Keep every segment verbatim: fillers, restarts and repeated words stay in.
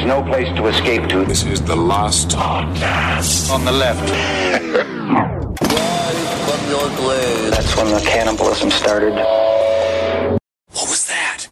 no place to escape to. This is the last podcast. On the left. From your grave. That's when the cannibalism started. What was that?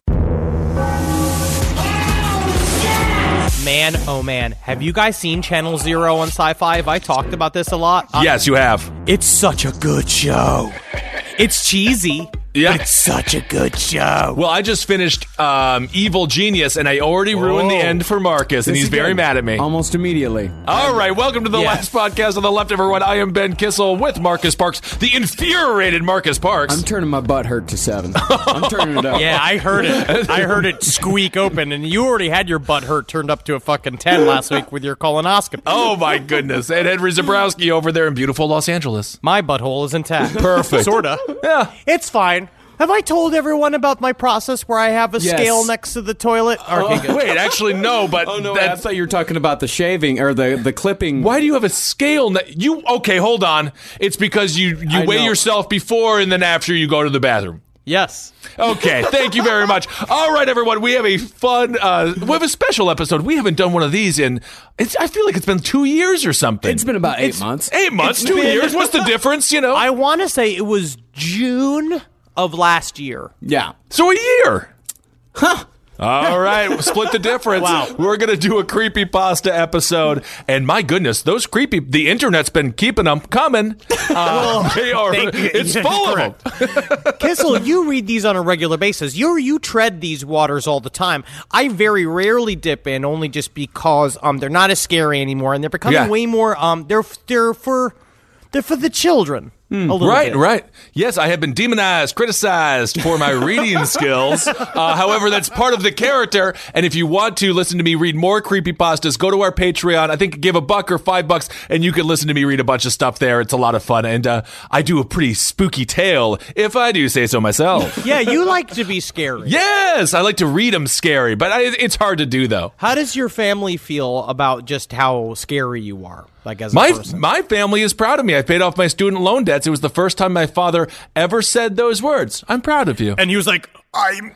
Man, oh man, have you guys seen Channel Zero on Sci-Fi? Have I talked about this a lot? Uh, Yes, you have. It's such a good show. It's cheesy, Yeah. but it's such a good show. Well, I just finished um, Evil Genius, and I already ruined the Whoa. end for Marcus, and This he's very again, mad at me. Almost immediately. All right, welcome to the Yes. last podcast on the left, everyone. I am Ben Kissel with Marcus Parks, the infuriated Marcus Parks. I'm turning my butt hurt to seven. I'm turning it up. Yeah, I heard it. I heard it squeak open, and you already had your butt hurt turned up to a fucking ten last week with your colonoscopy. Oh, my goodness. And Henry Zabrowski over there in beautiful Los Angeles. My butthole is intact. Perfect. Sorta. Yeah. It's fine. Have I told everyone about my process where I have a Yes. scale next to the toilet? Okay, good. Wait, actually, no, but Oh no! I that's... thought you were talking about the shaving or the the clipping. Why do you have a scale? Ne- you Okay, hold on. It's because you, you I weigh know. yourself before and then after you go to the bathroom. Yes. Okay, thank you very much. All right, everyone, we have a fun, uh, we have a special episode. We haven't done one of these in, it's, I feel like it's been two years or something. It's been about eight months. Eight months, it's two been- years. What's the difference, you know? I want to say it was June of last year. Yeah. so a year. Huh. All right, we'll split the difference. Wow. We're going to do a creepypasta episode. And my goodness, those creepy, the internet's been keeping them coming. Uh, they are, thank you. it's full of them. Kissel, you read these on a regular basis. You you tread these waters all the time. I very rarely dip in, only just because um they're not as scary anymore, and they're becoming Yeah. way more um they're they're for they're for the children. A little Right, bit. right. Yes, I have been demonized, criticized for my reading skills. Uh, however, that's part of the character. And if you want to listen to me read more creepypastas, go to our Patreon. I think give a buck or five bucks, and you can listen to me read a bunch of stuff there. It's a lot of fun. And uh, I do a pretty spooky tale, if I do say so myself. Yeah, you like to be scary. Yes, I like to read them scary, but I, it's hard to do, though. How does your family feel about just how scary you are? Like as a My person? my family is proud of me. I paid off my student loan debts. It was the first time my father ever said those words. I'm proud of you. And he was like, I'm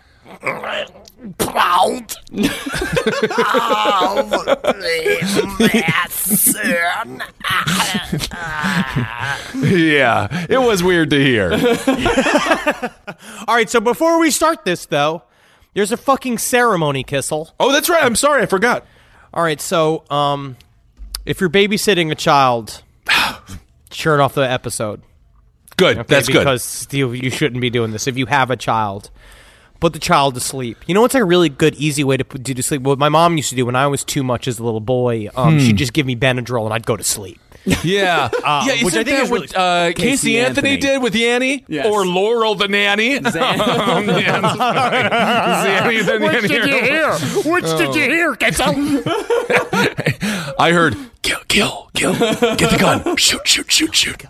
proud of my son. Yeah, it was weird to hear. All right, so before we start this, though, there's a fucking ceremony, Kissel. Oh, that's right. I'm sorry. I forgot. All right, so um, if you're babysitting a child, turn off the episode. Good. Okay, That's good. because you, you shouldn't be doing this. If you have a child, put the child to sleep. You know what's like a really good, easy way to put do to sleep? What my mom used to do when I was too much as a little boy, um, she'd just give me Benadryl and I'd go to sleep. Yeah. Uh, yeah, which isn't I think that is what really- uh, Casey, Casey Anthony, Anthony. did with Yanny? Yes. Or Laurel the nanny? Um, yeah, sorry. Zanny the Which nanny. did you hear? Which did you hear, Kissel? I heard, kill, kill, kill. Get the gun. Shoot, shoot, shoot, shoot.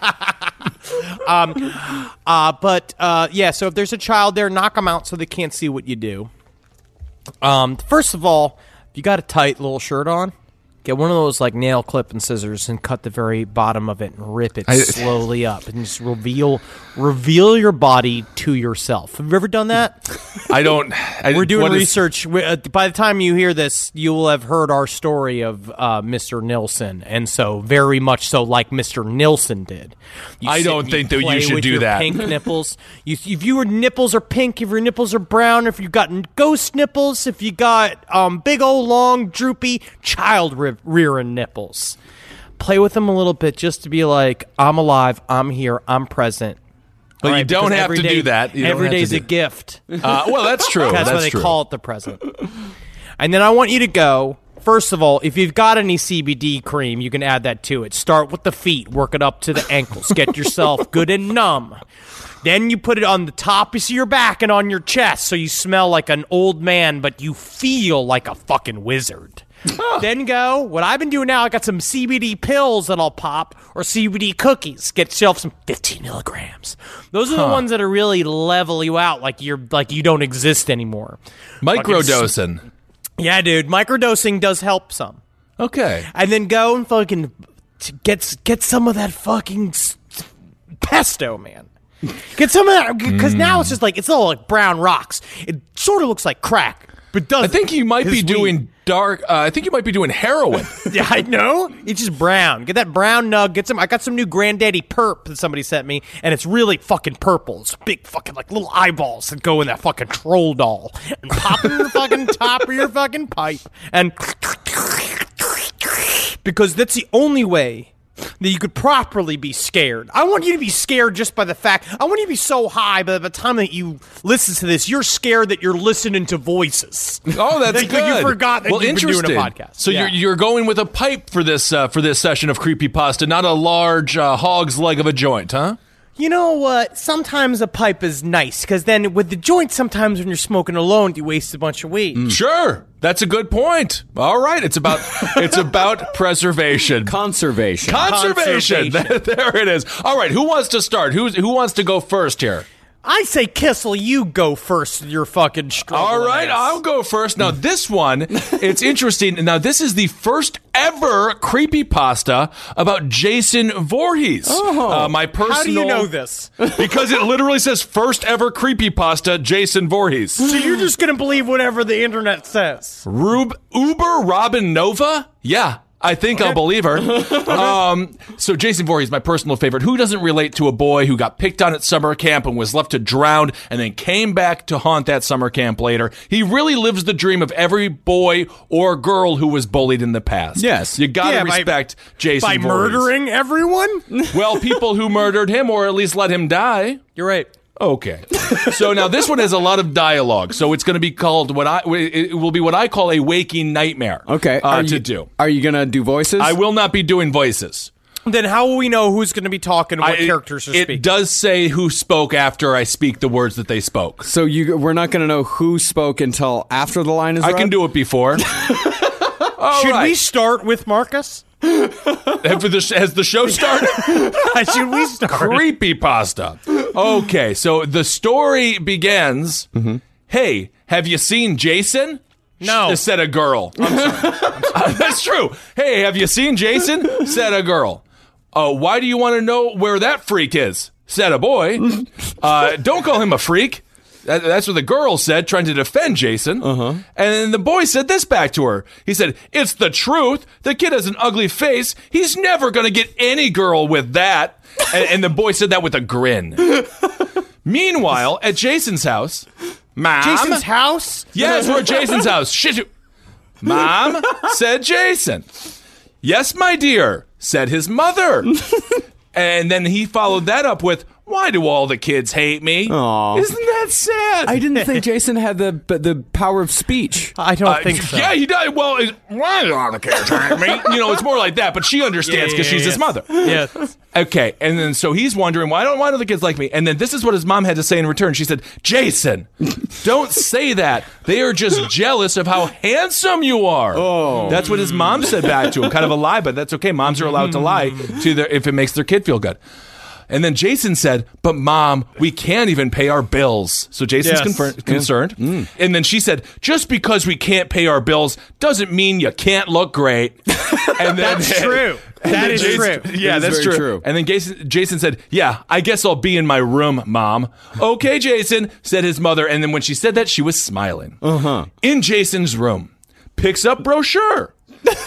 Uh, but uh, yeah, so if there's a child there, knock them out so they can't see what you do. Um, first of all, if you got a tight little shirt on, get one of those like nail clip and scissors and cut the very bottom of it and rip it I- slowly up and just reveal reveal your body to yourself. Have you ever done that? I don't. I, We're doing what is- research. We- uh, By the time you hear this, you will have heard our story of uh, Mister Nilsson, and so very much so like Mister Nilsson did. You I sit don't and think that you play should with do your that. Pink nipples. You, if your nipples are pink, if your nipples are brown, if you've got ghost nipples, if you got um, big old long droopy child re- rearing nipples, play with them a little bit just to be like, I'm alive, I'm here, I'm present. But All you right, don't because have every to day- do that. You don't every have to day's do- a gift. Uh, well, that's true. That's, that's why they true. call it the present. And then I want you to go, first of all, if you've got any C B D cream, you can add that to it. Start with the feet, work it up to the ankles. Get yourself good and numb. Then you put it on the top of your back and on your chest so you smell like an old man, but you feel like a fucking wizard. Then go, what I've been doing now, I got some C B D pills that I'll pop, or C B D cookies. Get yourself some fifteen milligrams. Those are the ones that are really level you out, like you're like you don't exist anymore. Microdosing. Yeah, dude, microdosing does help some. Okay. And then go and fucking t- get get some of that fucking s- pesto, man. Get some of that, because now it's just like, it's all like brown rocks. It sort of looks like crack, but doesn't. I think you might His be doing weed. dark. Uh, I think you might be doing heroin. Yeah, I know. It's just brown. Get that brown nug. Get some. I got some new Granddaddy Perp that somebody sent me, and it's really fucking purple. It's big fucking like little eyeballs that go in that fucking troll doll and pop it in the fucking top of your fucking pipe, and because that's the only way that you could properly be scared. I want you to be scared just by the fact. I want you to be so high by the time that you listen to this, you're scared that you're listening to voices. Oh, that's Like, good. You forgot that well, you've been doing interesting. a podcast. So Yeah. you're you're going with a pipe for this uh, for this session of Creepypasta, not a large uh, hog's leg of a joint, huh? You know what? Sometimes a pipe is nice, because then with the joint, sometimes when you're smoking alone, you waste a bunch of weed. Sure, that's a good point. All right, it's about it's about preservation. Conservation. Conservation. Conservation. There it is. All right, who wants to start? Who's who wants to go first here? I say, Kissel, you go first with your fucking struggle. All right, I'll go first. Now, this one, it's interesting. Now, this is the first ever creepypasta about Jason Voorhees. Oh. Uh, my personal. How do you know this? Because it literally says first ever creepypasta, Jason Voorhees. So you're just going to believe whatever the internet says. Rube, Uber Robin Nova? Yeah. I think I'll believe her. Um, so Jason Voorhees, my personal favorite. Who doesn't relate to a boy who got picked on at summer camp and was left to drown and then came back to haunt that summer camp later? He really lives the dream of every boy or girl who was bullied in the past. Yes. You gotta Yeah, by- respect Jason By Voorhees. murdering everyone? Well, people who murdered him or at least let him die. You're right. Okay. So now this one has a lot of dialogue. So it's going to be called what I it will be what I call a waking nightmare. Okay. Uh, Are to you, do. Are you gonna do voices? I will not be doing voices. Then how will we know who's going to be talking and what I- characters are it speaking? does say who spoke after I speak the words that they spoke. So you, we're not gonna know who spoke until after the line is I read? can do it before. All Should right. we start with Marcus? Have the, has the show started? Should we start? Creepypasta. Okay, so the story begins. Mm-hmm. Hey, have you seen Jason? No. Sh- said a girl. I'm sorry. Uh, that's true. Hey, have you seen Jason? Said a girl. Uh, why do you want to know where that freak is? Said a boy. Uh, don't call him a freak. That, that's what the girl said, trying to defend Jason. Uh-huh. And then the boy said this back to her. He said, it's the truth. The kid has an ugly face. He's never going to get any girl with that. And, and the boy said that with a grin. Meanwhile, at Jason's house, Mom. Jason's house? Yes, we're at Jason's house. Shit. Mom, said Jason. Yes, my dear, said his mother. And then he followed that up with, why do all the kids hate me? Aw. Isn't that sad? I didn't think Jason had the the power of speech. I don't Uh, think so. Yeah, he does. Well, it, why do all the kids hate me? You know, it's more like that, but she understands because she's his mother. Yes. Okay, and then so he's wondering, why don't why don't the kids like me? And then this is what his mom had to say in return. She said, Jason, don't say that. They are just jealous of how handsome you are. Oh. That's what his mom said back to him. Kind of a lie, but that's okay. Moms are allowed to lie to their, if it makes their kid feel good. And then Jason said, but Mom, we can't even pay our bills. So Jason's Yes. confer- concerned. Mm. And then she said, just because we can't pay our bills doesn't mean you can't look great. And then, That's true. and That then is Jason- true. Yeah, It is that's very true. true. And then Jason, Jason said, yeah, I guess I'll be in my room, Mom. Okay, Jason, said his mother. And then when she said that, she was smiling. Uh-huh. In Jason's room, picks up brochure.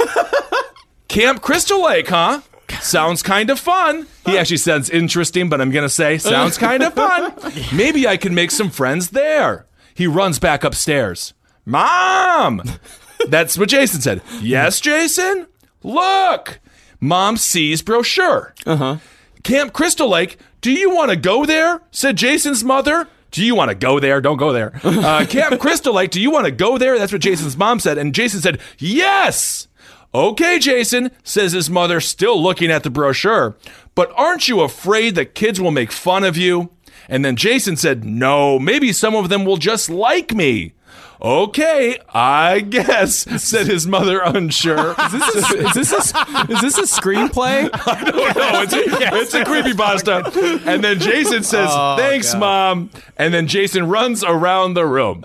Camp Crystal Lake, huh? Sounds kind of fun. He actually says interesting, but I'm going to say sounds kind of fun. Maybe I can make some friends there. He runs back upstairs. Mom! That's what Jason said. Yes, Jason? Look! Mom sees brochure. Uh-huh. Camp Crystal Lake, do you want to go there? Said Jason's mother. Do you want to go there? Don't go there. Uh, Camp Crystal Lake, do you want to go there? That's what Jason's mom said. And Jason said, yes! Okay, Jason, says his mother, still looking at the brochure. But aren't you afraid that kids will make fun of you? And then Jason said, no, maybe some of them will just like me. Okay, I guess, said his mother, unsure. Is this a, is this a, is this a screenplay? I don't know. It's a, it's a creepypasta. And then Jason says, thanks, Mom. And then Jason runs around the room.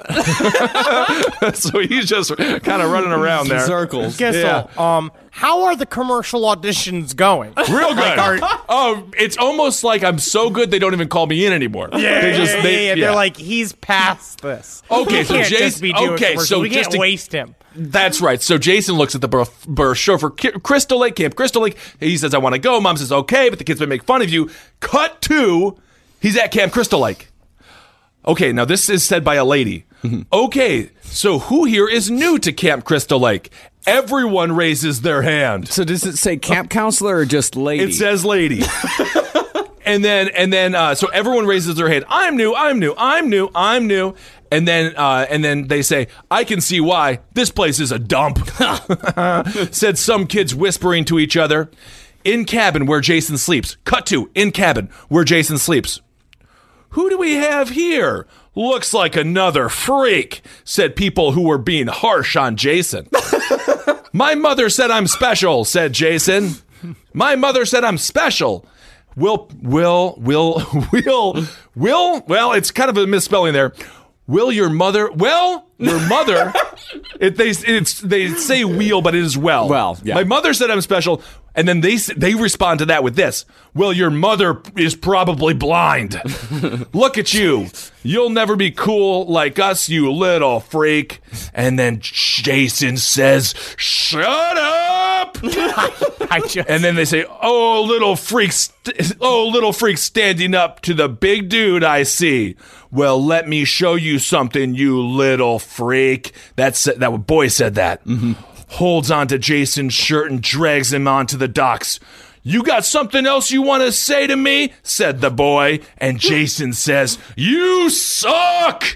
So he's just kind of running around there. Circles. Guess Yeah. so. Um, how are the commercial auditions going? Real good. Like, are- Oh, it's almost like I'm so good they don't even call me in anymore. Yeah, they just yeah, they yeah, yeah. They're like, he's past this. Okay, He so can't Jason- just be doing okay, commercials. so we just can't to- waste him. That's right. So Jason looks at the bur- bur- chauffeur, Ki- Crystal Lake, Camp Crystal Lake. He says, I want to go. Mom says, okay, but the kids may make fun of you. Cut to, he's at Camp Crystal Lake. Okay, now this is said by a lady. Okay, so who here is new to Camp Crystal Lake? Everyone raises their hand. So does it say camp counselor or just lady? It says lady. and then, and then, uh, so everyone raises their hand. I'm new. I'm new. I'm new. I'm new. And then, uh, and then they say, I can see why. This place is a dump. Said some kids whispering to each other. In cabin where Jason sleeps. Cut to, in cabin where Jason sleeps. Who do we have here? Looks like another freak, said people who were being harsh on Jason. My mother said I'm special, said Jason. My mother said I'm special. Will, will, will, will, will, well, it's kind of a misspelling there. Will your mother, well, your mother, it, they, it's, they say wheel, but it is well. Well, yeah. My mother said I'm special. And then they they respond to that with this. Well, your mother is probably blind. Look at you. You'll never be cool like us, you little freak. And then Jason says, shut up. I just, And then they say, oh, little freak, st- oh, little freak standing up to the big dude I see. Well, let me show you something, you little freak. That's that boy said that. Mm-hmm. Holds onto Jason's shirt and drags him onto the docks. You got something else you want to say to me? Said the boy. And Jason says, you suck!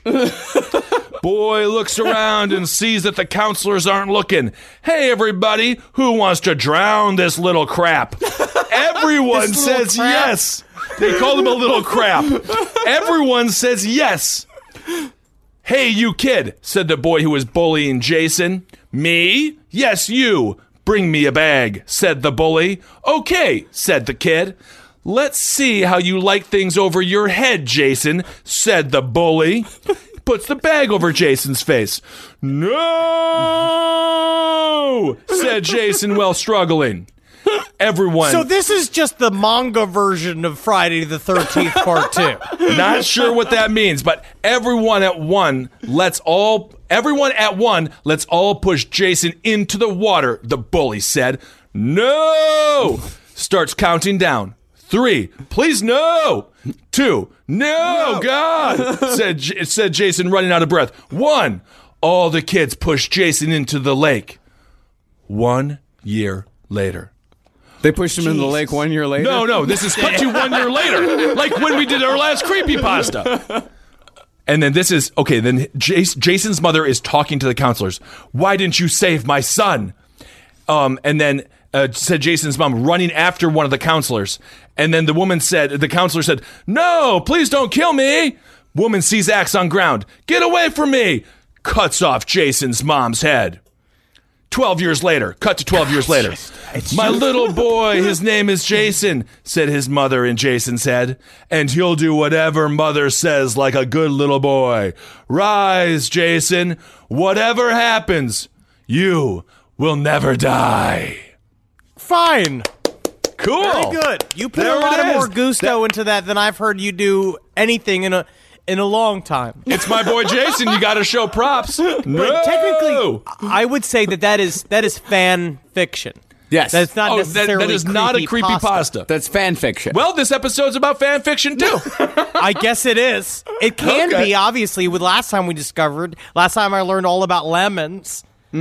Boy looks around and sees that the counselors aren't looking. Hey, everybody, who wants to drown this little crap? Everyone This little says crap? yes. They call him a little crap. Everyone says yes. Hey, you kid, said the boy who was bullying Jason. Me? Yes, you. Bring me a bag, said the bully. Okay, said the kid. Let's see how you like things over your head, Jason, said the bully. Puts the bag over Jason's face. No, said Jason while struggling. Everyone. so this is just the manga version of Friday the thirteenth Part Two. Not sure what that means, but everyone at one let's all everyone at one let's all push Jason into the water, the bully said. No! Starts counting down. Three, please no. Two, no, no. God, said said Jason running out of breath. One, all the kids pushed Jason into the lake. One year later. They pushed him Jesus. in the lake one year later? No, no, this is cut to one year later, like when we did our last creepypasta. And then this is, okay, then Jace, Jason's mother is talking to the counselors. Why didn't you save my son? Um, and then uh, said Jason's mom running after one of the counselors. And then the woman said, the counselor said, no, please don't kill me. Woman sees axe on ground. Get away from me. Cuts off Jason's mom's head. Twelve years later, cut to twelve years later. My little boy, his name is Jason, said his mother in Jason's head, and he'll do whatever mother says like a good little boy. Rise, Jason. Whatever happens, you will never die. Fine. Cool. Very good. You put There a lot it of is. more gusto That- into that than I've heard you do anything in a in a long time. It's my boy Jason. You got to show props. No. But technically, I would say that that is that is fan fiction. Yes. That's not Oh, that, necessarily that is not a creepy pasta. That's fan fiction. Well, this episode's about fan fiction too. I guess it is. It can Okay. be, obviously, with last time we discovered. Last time I learned all about lemons.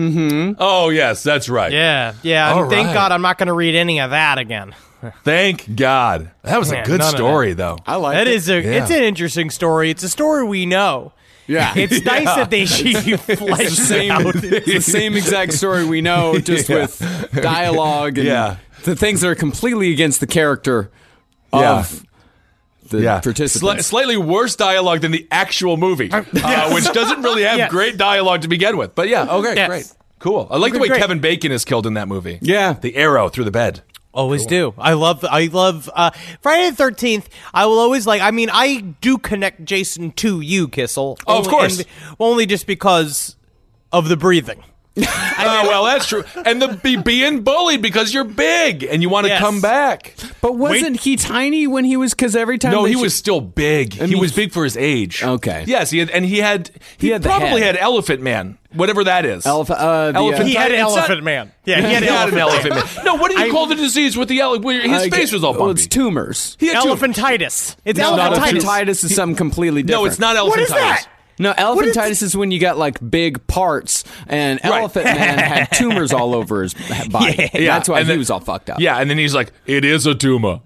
Oh yes, that's right. Yeah, yeah. All and thank right. God I'm not going to read any of that again. Thank God. That was Yeah, a good none of story, though. I like That it. is a. Yeah. It's an interesting story. It's a story we know. Yeah. It's nice that they you fleshed same, out. it's the same exact story we know, just Yeah. with dialogue and Yeah. the things that are completely against the character Yeah. of the Yeah, participants. Sli- slightly worse dialogue than the actual movie, uh, which doesn't really have Yes. great dialogue to begin with. But yeah, okay, Yes. great, cool. I like the way Great. Kevin Bacon is killed in that movie. Yeah. the arrow through the bed. Always do. I love. I love uh, Friday the thirteenth. I will always like. I mean, I do connect Jason to you, Kissel. Oh, of Only- course. and only just because of the breathing. Oh, well, that's true. And the be being bullied because you're big and you want to Yes. come back. But wasn't he tiny when he was? Because every time No, they he sh- was still big. he mean- was big for his age. Okay. Yes, he had, and he had. He, He had the probably head. had Elephant Man, whatever that is. Elephant. Uh, the, Elephant uh, He had It's not- Elephant Man. Yeah, he had, He had an elephant, elephant man. No, what do you I- call the disease with the elephant? His I face get- was all well, bumpy. it's tumors. He had two- Elephantitis. It's No, elephantitis. elephantitis is something completely different. No, it's not elephantitis. What is that? No, elephantitis is when you got like big parts, and Right. Elephant Man had tumors all over his body. Yeah, That's why and he then- was all fucked up. Yeah, and then he's like, "It is a tumor."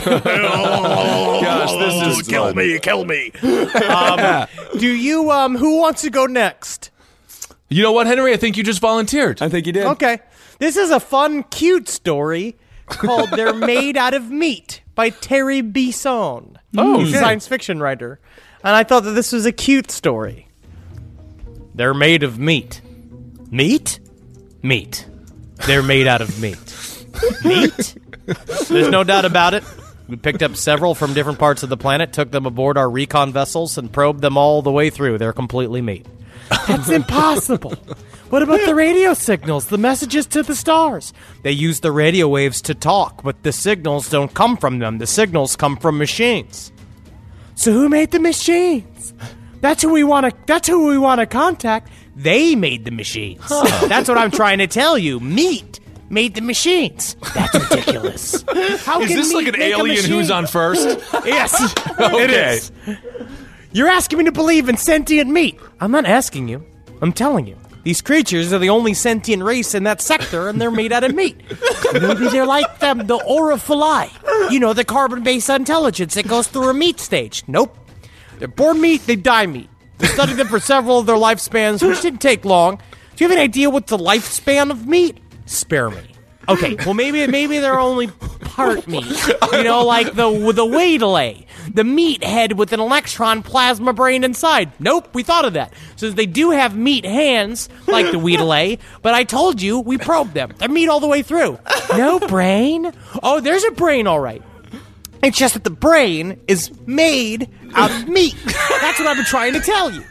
Oh, Gosh, this is kill fun. me, kill me. Um, do you? Um, who wants to go next? You know what, Henry? I think you just volunteered. I think he did. Okay, this is a fun, cute story called "They're Made Out of Meat" by Terry Bisson. Oh, He's a okay. science fiction writer, and I thought that this was a cute story. They're made of meat. Meat? Meat. They're made out of meat. Meat? There's no doubt about it. We picked up several from different parts of the planet, took them aboard our recon vessels, and probed them all the way through. They're completely meat. That's impossible. What about the radio signals, the messages to the stars? They use the radio waves to talk, but the signals don't come from them. The signals come from machines. So who made the machines? That's who we want to. That's who we want to contact. They made the machines. That's what I'm trying to tell you. Meat made the machines. That's ridiculous. How Is can this like meat an make a alien who's machine? on first? Yes, Okay. it is. You're asking me to believe in sentient meat. I'm not asking you. I'm telling you. These creatures are the only sentient race in that sector, and they're made out of meat. Maybe they're like them, the Aurophili. You know, the carbon-based intelligence that goes through a meat stage. Nope. They're born meat, they die meat. We studied them for several of their lifespans, which didn't take long. Do you have an idea what the lifespan of meat? Spare me. Okay, well maybe maybe they're only part meat. You know, like the with the Weedle, the meat head with an electron plasma brain inside. Nope, we thought of that. So they do have meat hands, like the Weedle, but I told you we probed them. They're meat all the way through. No brain? Oh, there's a brain, all right. It's just that the brain is made out of meat. That's what I've been trying to tell you.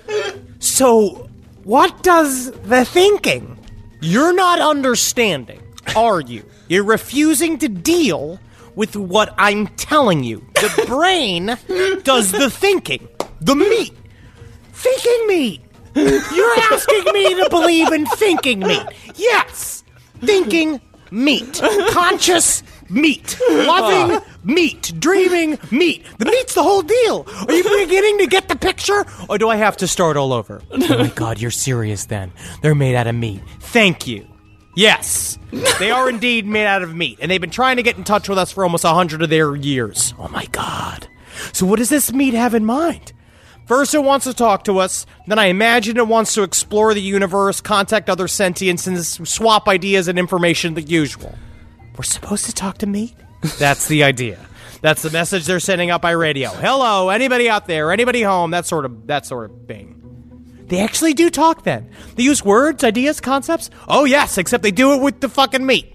So, what does the thinking? You're not understanding, are you? You're refusing to deal with what I'm telling you. The brain does the thinking. The meat. Thinking meat. You're asking me to believe in thinking meat. Yes. Thinking meat. Conscious meat. Loving meat. Dreaming meat. The meat's the whole deal. Are you beginning to get the picture? Or do I have to start all over? Oh my God, you're serious then. They're made out of meat. Thank you. Yes, they are indeed made out of meat, and they've been trying to get in touch with us for almost a hundred of their years. Oh my God. So what does this meat have in mind? First it wants to talk to us, then I imagine it wants to explore the universe, contact other sentients, and s- swap ideas and information the usual. We're supposed to talk to meat? That's the idea. That's the message they're sending out by radio. Hello, anybody out there, anybody home, that sort of that sort of thing. They actually do talk then. They use words, ideas, concepts. Oh yes, except they do it with the fucking meat.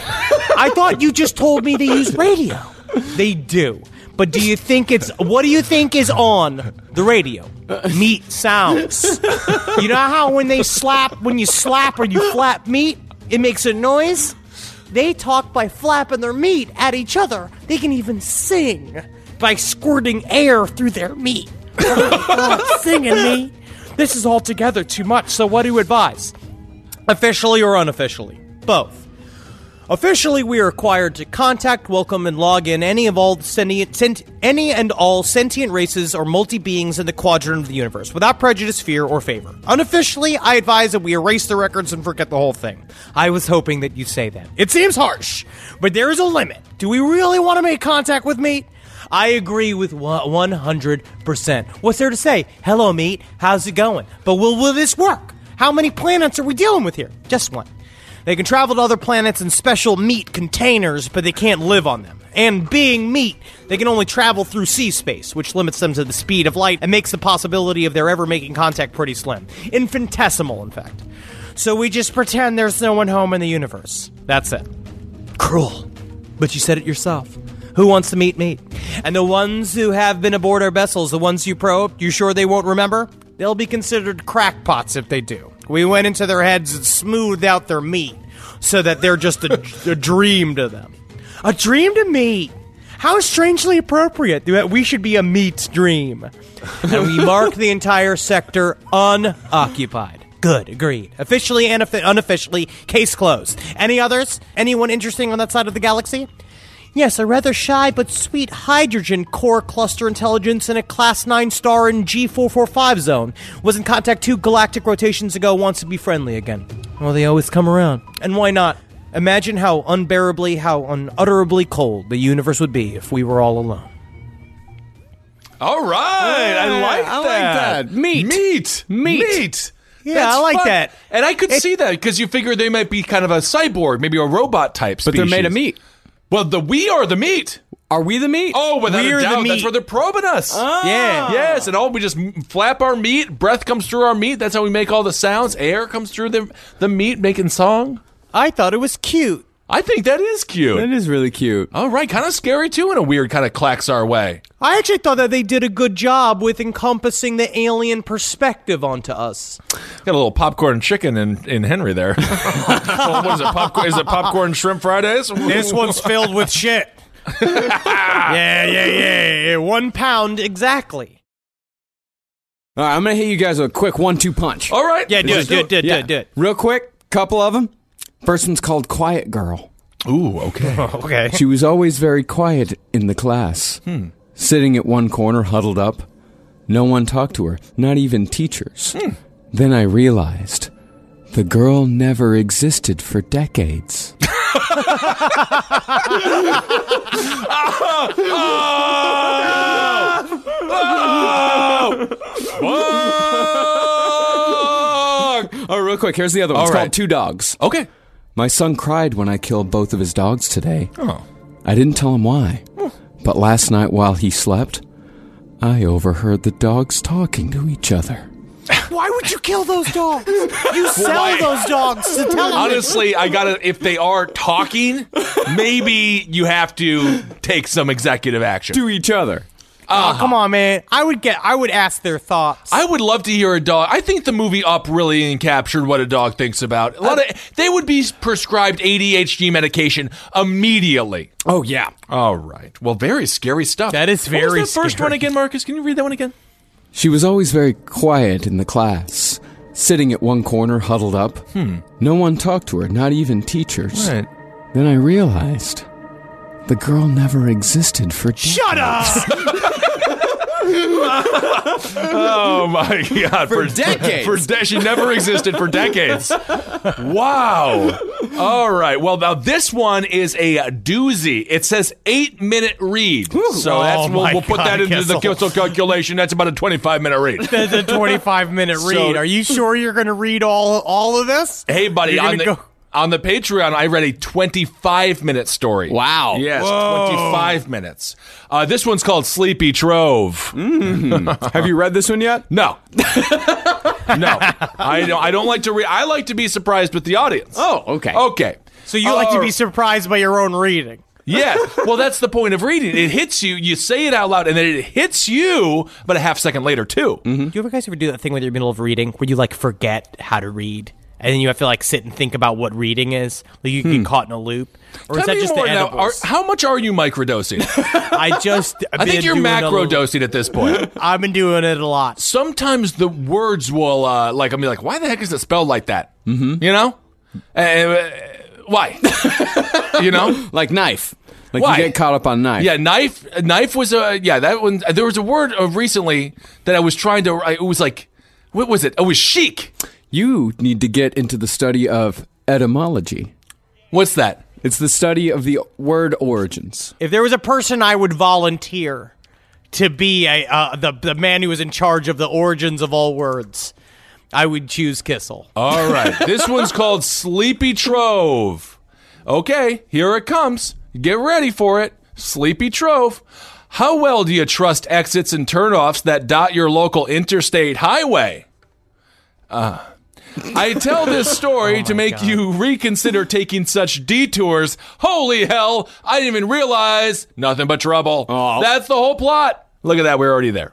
I thought you just told me they use radio. They do. But do you think it's, what do you think is on the radio? Meat sounds. You know how when they slap, when you slap or you flap meat, it makes a noise? They talk by flapping their meat at each other. They can even sing by squirting air through their meat. Oh my God, singing meat. This is altogether too much, so what do you advise? Officially or unofficially? Both. Officially, we are required to contact, welcome, and log in any of all sentient, sent, any and all sentient races or multi-beings in the quadrant of the universe, without prejudice, fear, or favor. Unofficially, I advise that we erase the records and forget the whole thing. I was hoping that you'd say that. It seems harsh, but there is a limit. Do we really want to make contact with meat? I agree with one hundred percent. What's there to say? Hello, meat. How's it going? But will, will this work? How many planets are we dealing with here? Just one. They can travel to other planets in special meat containers, but they can't live on them. And being meat, they can only travel through sea space, which limits them to the speed of light and makes the possibility of their ever making contact pretty slim. Infinitesimal, in fact. So we just pretend there's no one home in the universe. That's it. Cruel. But you said it yourself. Who wants to meet meat? And the ones who have been aboard our vessels, the ones you probed, you sure they won't remember? They'll be considered crackpots if they do. We went into their heads and smoothed out their meat so that they're just a, a dream to them. A dream to meat. How strangely appropriate that we should be a meat dream. And we mark the entire sector unoccupied. Good, agreed. Officially and unofficially, case closed. Any others? Anyone interesting on that side of the galaxy? Yes, a rather shy but sweet hydrogen core cluster intelligence in a class nine star in G four forty-five zone. Was in contact two galactic rotations ago, wants to be friendly again. Well, they always come around. And why not? Imagine how unbearably, how unutterably cold the universe would be if we were all alone. All right, I like I that. like that. Meat. Meat. Meat. Meat. Yeah, That's I like fun. that. And I could It- see that because you figure they might be kind of a cyborg, maybe a robot type But species. they're made of meat. Well, the we are the meat. Are we the meat? Oh, without We're a the doubt, that's meat. where they're probing us. Yeah. Yes, and all we just m- flap our meat, breath comes through our meat. That's how we make all the sounds. Air comes through the the meat, making song. I thought it was cute. I think that is cute. That is really cute. All right, kind of scary too, in a weird kind of clacks our way. I actually thought that they did a good job with encompassing the alien perspective onto us. Got a little popcorn chicken in, in Henry there. Well, what is it? Popcorn? Is it popcorn shrimp Fridays? This one's filled with shit. yeah, yeah, yeah, yeah. One pound exactly. All right, I'm going to hit you guys with a quick one two punch. All right. Yeah, do it, do it, do it, do Yeah. it, do it. Real quick, couple of them. First one's called Quiet Girl. Ooh, okay. Okay. She was always very quiet in the class. Hmm. Sitting at one corner, huddled up. No one talked to her, not even teachers. Hmm. Then I realized the girl never existed for decades. Oh, real quick, here's the other one. All It's right. called Two Dogs. Okay. My son cried when I killed both of his dogs today. Oh. I didn't tell him why. But last night while he slept, I overheard the dogs talking to each other. Why would you kill those dogs? You sell Why? those dogs to tell them. Honestly, I gotta. If they are talking, maybe you have to take some executive action. To each other. Oh, come on, man. I would get. I would ask their thoughts. I would love to hear a dog. I think the movie Up really captured what a dog thinks about. A lot of they would be prescribed A D H D medication immediately. Oh, yeah. All right. Well, very scary stuff. That is What very was the first scary. one again, Marcus? Can you read that one again? She was always very quiet in the class, sitting at one corner, huddled up. Hmm. No one talked to her, not even teachers. Right. Then I realized the girl never existed for decades. Shut up! Oh my God! For decades. For de- she never existed for decades. Wow. All right. Well, now this one is a doozy. It says eight minute read. So that's Oh we'll, my we'll put God, that into the Kessel. Kessel calculation. That's about a twenty-five minute read. That's a twenty-five minute So- read. Are you sure you're going to read all all of this? Hey, buddy, You're on gonna the, go- on the Patreon, I read a twenty-five minute story. Wow. Yes, twenty-five minutes. Uh, this one's called Sleepy Trove. Have you read this one yet? No. No. I don't, I don't like to read. I like to be surprised with the audience. Oh, okay. Okay. So you like to Uh, be surprised by your own reading. Yeah. Well, that's the point of reading. It hits you, you say it out loud, and then it hits you, but a half second later, too. Do you ever guys ever do that thing when you're in the middle of reading where you like forget how to read? And then you have to like sit and think about what reading is. Like you get caught in a loop, or is Tell that me just more the now. edibles? Are- how much are you microdosing? I just I think you're macrodosing at this point. I've been doing it a lot. Sometimes the words will, uh, like, I'll be like, why the heck is it spelled like that? Mm-hmm. You know? Uh, why? You know? Like knife. Like Why? you get caught up on knife. Yeah, knife. Knife was a yeah. That one. There was a word uh, recently that I was trying to. It was like, what was it? It was chic. You need to get into the study of etymology. What's that? It's the study of the word origins. If there was a person I would volunteer to be a uh, the the man who was in charge of the origins of all words, I would choose Kissel. All right. This one's called Sleepy Trove. Okay, here it comes. Get ready for it. Sleepy Trove. How well do you trust exits and turnoffs that dot your local interstate highway? Uh, I tell this story Oh to my make God. you reconsider taking such detours. Holy hell, I didn't even realize. Nothing but trouble. Oh. That's the whole plot. Look at that, we're already there.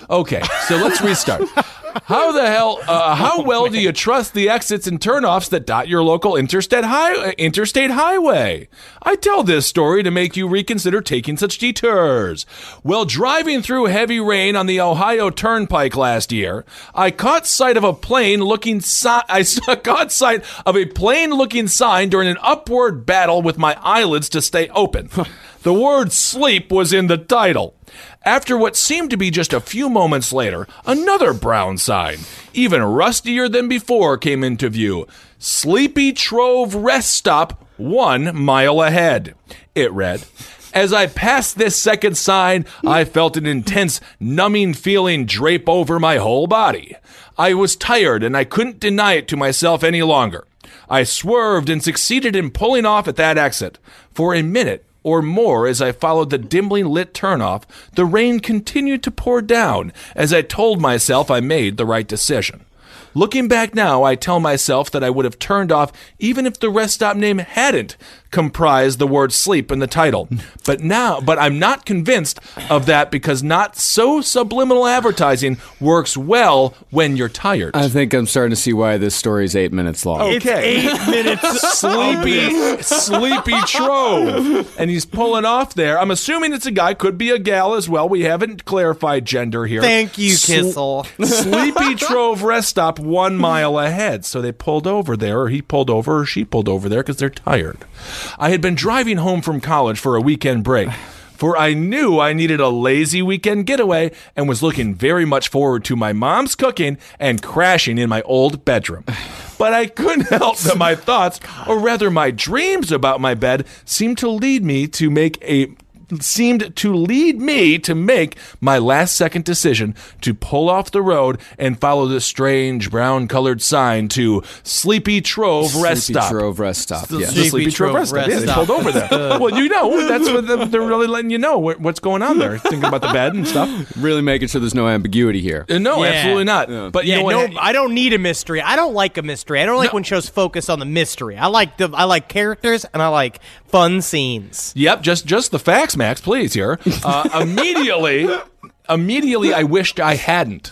Okay, so let's restart. How the hell, uh, how well do you trust the exits and turnoffs that dot your local interstate, high, interstate highway? I tell this story to make you reconsider taking such detours. While driving through heavy rain on the Ohio Turnpike last year, I caught sight of a plane looking si- I caught sight of a plane looking sign during an upward battle with my eyelids to stay open. The word sleep was in the title. After what seemed to be just a few moments later, another brown sign, even rustier than before, came into view. Sleepy Trove Rest Stop, one mile ahead. It read. As I passed this second sign, I felt an intense, numbing feeling drape over my whole body. I was tired, and I couldn't deny it to myself any longer. I swerved and succeeded in pulling off at that exit. For a minute or more, as I followed the dimly lit turnoff, the rain continued to pour down as I told myself I made the right decision. Looking back now, I tell myself that I would have turned off even if the rest stop name hadn't comprised the word sleep in the title. But now, but I'm not convinced of that because not so subliminal advertising works well when you're tired. I think I'm starting to see why this story is eight minutes long. Okay. It's eight minutes. Sleepy, sleepy Trove. And he's pulling off there. I'm assuming it's a guy, could be a gal as well. We haven't clarified gender here. Thank you, Sl- Kissel. Sleepy Trove Rest Stop one mile ahead. So they pulled over there, or he pulled over, or she pulled over there because they're tired. I had been driving home from college for a weekend break, for I knew I needed a lazy weekend getaway and was looking very much forward to my mom's cooking and crashing in my old bedroom. But I couldn't help that my thoughts, or rather my dreams about my bed, seemed to lead me to make a seemed to lead me to make my last second decision to pull off the road and follow the strange brown colored sign to Sleepy Trove Rest Sleepy Stop. Trove Rest Stop, The, yes. the Sleepy Trove Rest Stop. Yeah, they pulled over there. Well, you know, that's what the, they're really letting you know what, what's going on there. Thinking about the bed and stuff. Really making sure there's no ambiguity here. Uh, no, Yeah. absolutely not. But you Yeah, know what? no, I don't need a mystery. I don't like a mystery. I don't like when shows focus on the mystery. I like the I like characters and I like fun scenes. Yep, just just the facts, Max, please here. Uh, immediately, immediately, I wished I hadn't.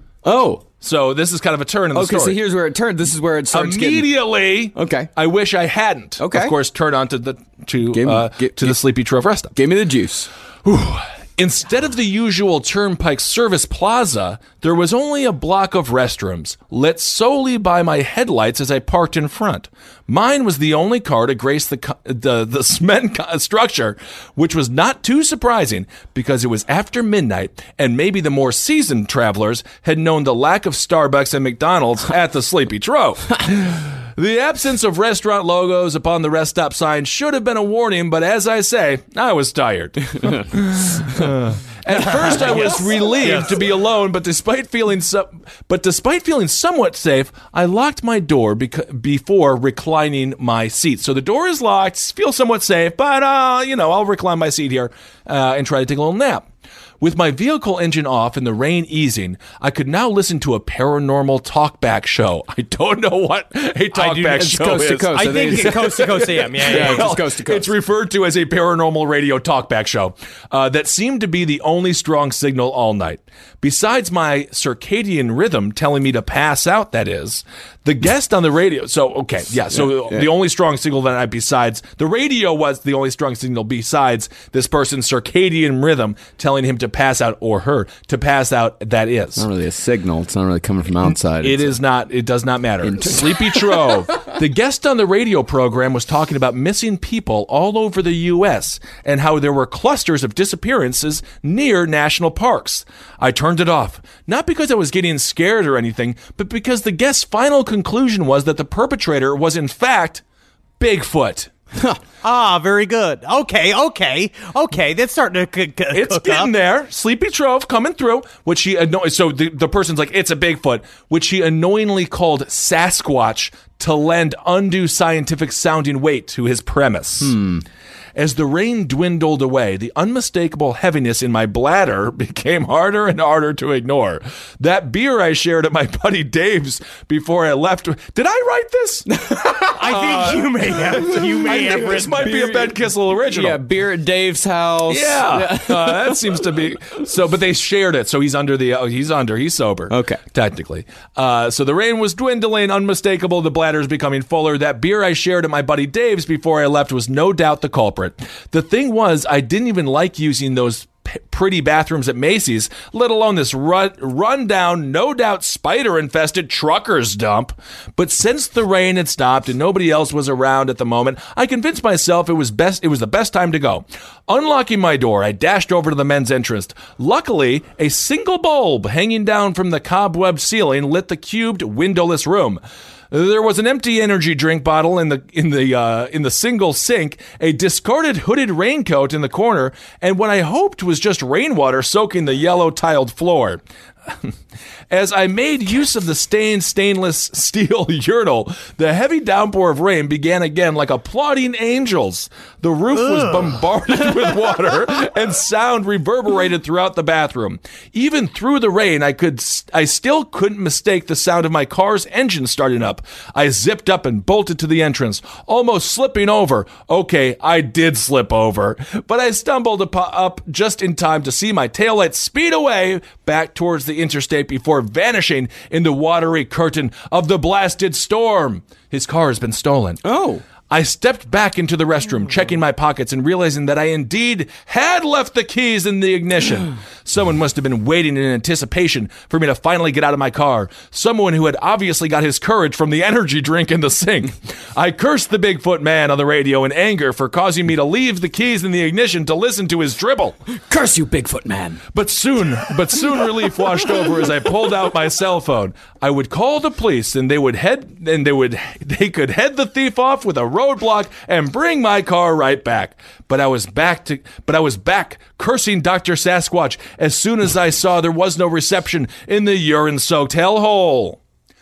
Oh. So this is kind of a turn in the Okay, story. so here's where it turned. This is where it starts getting... Immediately, Okay. I wish I hadn't. Okay. Of course, turn on to the to Give me- uh, gi- to gi- the Sleepy Trove Rest Stop. Give me the juice. Instead of the usual Turnpike Service Plaza, there was only a block of restrooms, lit solely by my headlights as I parked in front. Mine was the only car to grace the co- the, the cement co- structure, which was not too surprising because it was after midnight and maybe the more seasoned travelers had known the lack of Starbucks and McDonald's at the Sleepy Trove. The absence of restaurant logos upon the rest stop sign should have been a warning, but as I say, I was tired. At first, I was relieved to be alone, but despite feeling so, but despite feeling somewhat safe, I locked my door beca- before reclining my seat. So the door is locked, feel somewhat safe, but uh, you know, I'll recline my seat here uh, and try to take a little nap. With my vehicle engine off and the rain easing, I could now listen to a paranormal talkback show. I don't know what a talkback it's show coast is. to coast. I So they- think it's Coast to Coast A M. Yeah, yeah. Yeah, yeah. just coast to coast. It's referred to as a paranormal radio talkback show uh, that seemed to be the only strong signal all night. Besides my circadian rhythm telling me to pass out, that is, the guest on the radio. So, okay, yeah, so yeah. the only strong signal that night besides, the radio was the only strong signal besides this person's circadian rhythm telling him to pass out, or her to pass out, that is. It's not really a signal. It's not really coming from outside. It It's is not. It does not matter. Sleepy Trove. The guest on the radio program was talking about missing people all over the U S and how there were clusters of disappearances near national parks. I turned it off, not because I was getting scared or anything, but because the guest's final conclusion was that the perpetrator was in fact Bigfoot. Ah, very good. Okay, okay, okay. That's starting to c- c- It's cook getting up. there. Sleepy Trove coming through, which he anno- so the, the person's like, it's a Bigfoot, which he annoyingly called Sasquatch to lend undue scientific sounding weight to his premise. Hmm. As the rain dwindled away, the unmistakable heaviness in my bladder became harder and harder to ignore. That beer I shared at my buddy Dave's before I left. Did I write this? I think you may have. You may I have think this written might be a Ben Kissel original. Yeah, beer at Dave's house. Yeah, uh, that seems to be so. But they shared it, so he's under the. Oh, he's under. He's sober. Okay, technically. Uh, so the rain was dwindling, unmistakable. The bladders becoming fuller. That beer I shared at my buddy Dave's before I left was no doubt the culprit. The thing was, I didn't even like using those p- pretty bathrooms at Macy's, let alone this run, run down, no doubt spider-infested trucker's dump. But since the rain had stopped and nobody else was around at the moment, I convinced myself it was best. It was the best time to go. Unlocking my door, I dashed over to the men's entrance. Luckily, a single bulb hanging down from the cobwebbed ceiling lit the cubed, windowless room. There was an empty energy drink bottle in the in the uh, in the single sink, a discarded hooded raincoat in the corner, and what I hoped was just rainwater soaking the yellow tiled floor. As I made use of the stained stainless steel urinal, the heavy downpour of rain began again like applauding angels. The roof was bombarded with water, and sound reverberated throughout the bathroom. Even through the rain, I could, I still couldn't mistake the sound of my car's engine starting up. I zipped up and bolted to the entrance, almost slipping over. Okay, I did slip over, but I stumbled up just in time to see my taillights speed away back towards the interstate before vanishing in the watery curtain of the blasted storm. His car has been stolen. Oh. I stepped back into the restroom, checking my pockets and realizing that I indeed had left the keys in the ignition. Someone must have been waiting in anticipation for me to finally get out of my car. Someone who had obviously got his courage from the energy drink in the sink. I cursed the Bigfoot man on the radio in anger for causing me to leave the keys in the ignition to listen to his dribble. Curse you, Bigfoot man. But soon, but soon relief washed over as I pulled out my cell phone. I would call the police and they would head and they would they could head the thief off with a roadblock and bring my car right back. But I was back to but I was back cursing Doctor Sasquatch as soon as I saw there was no reception in the urine-soaked hellhole.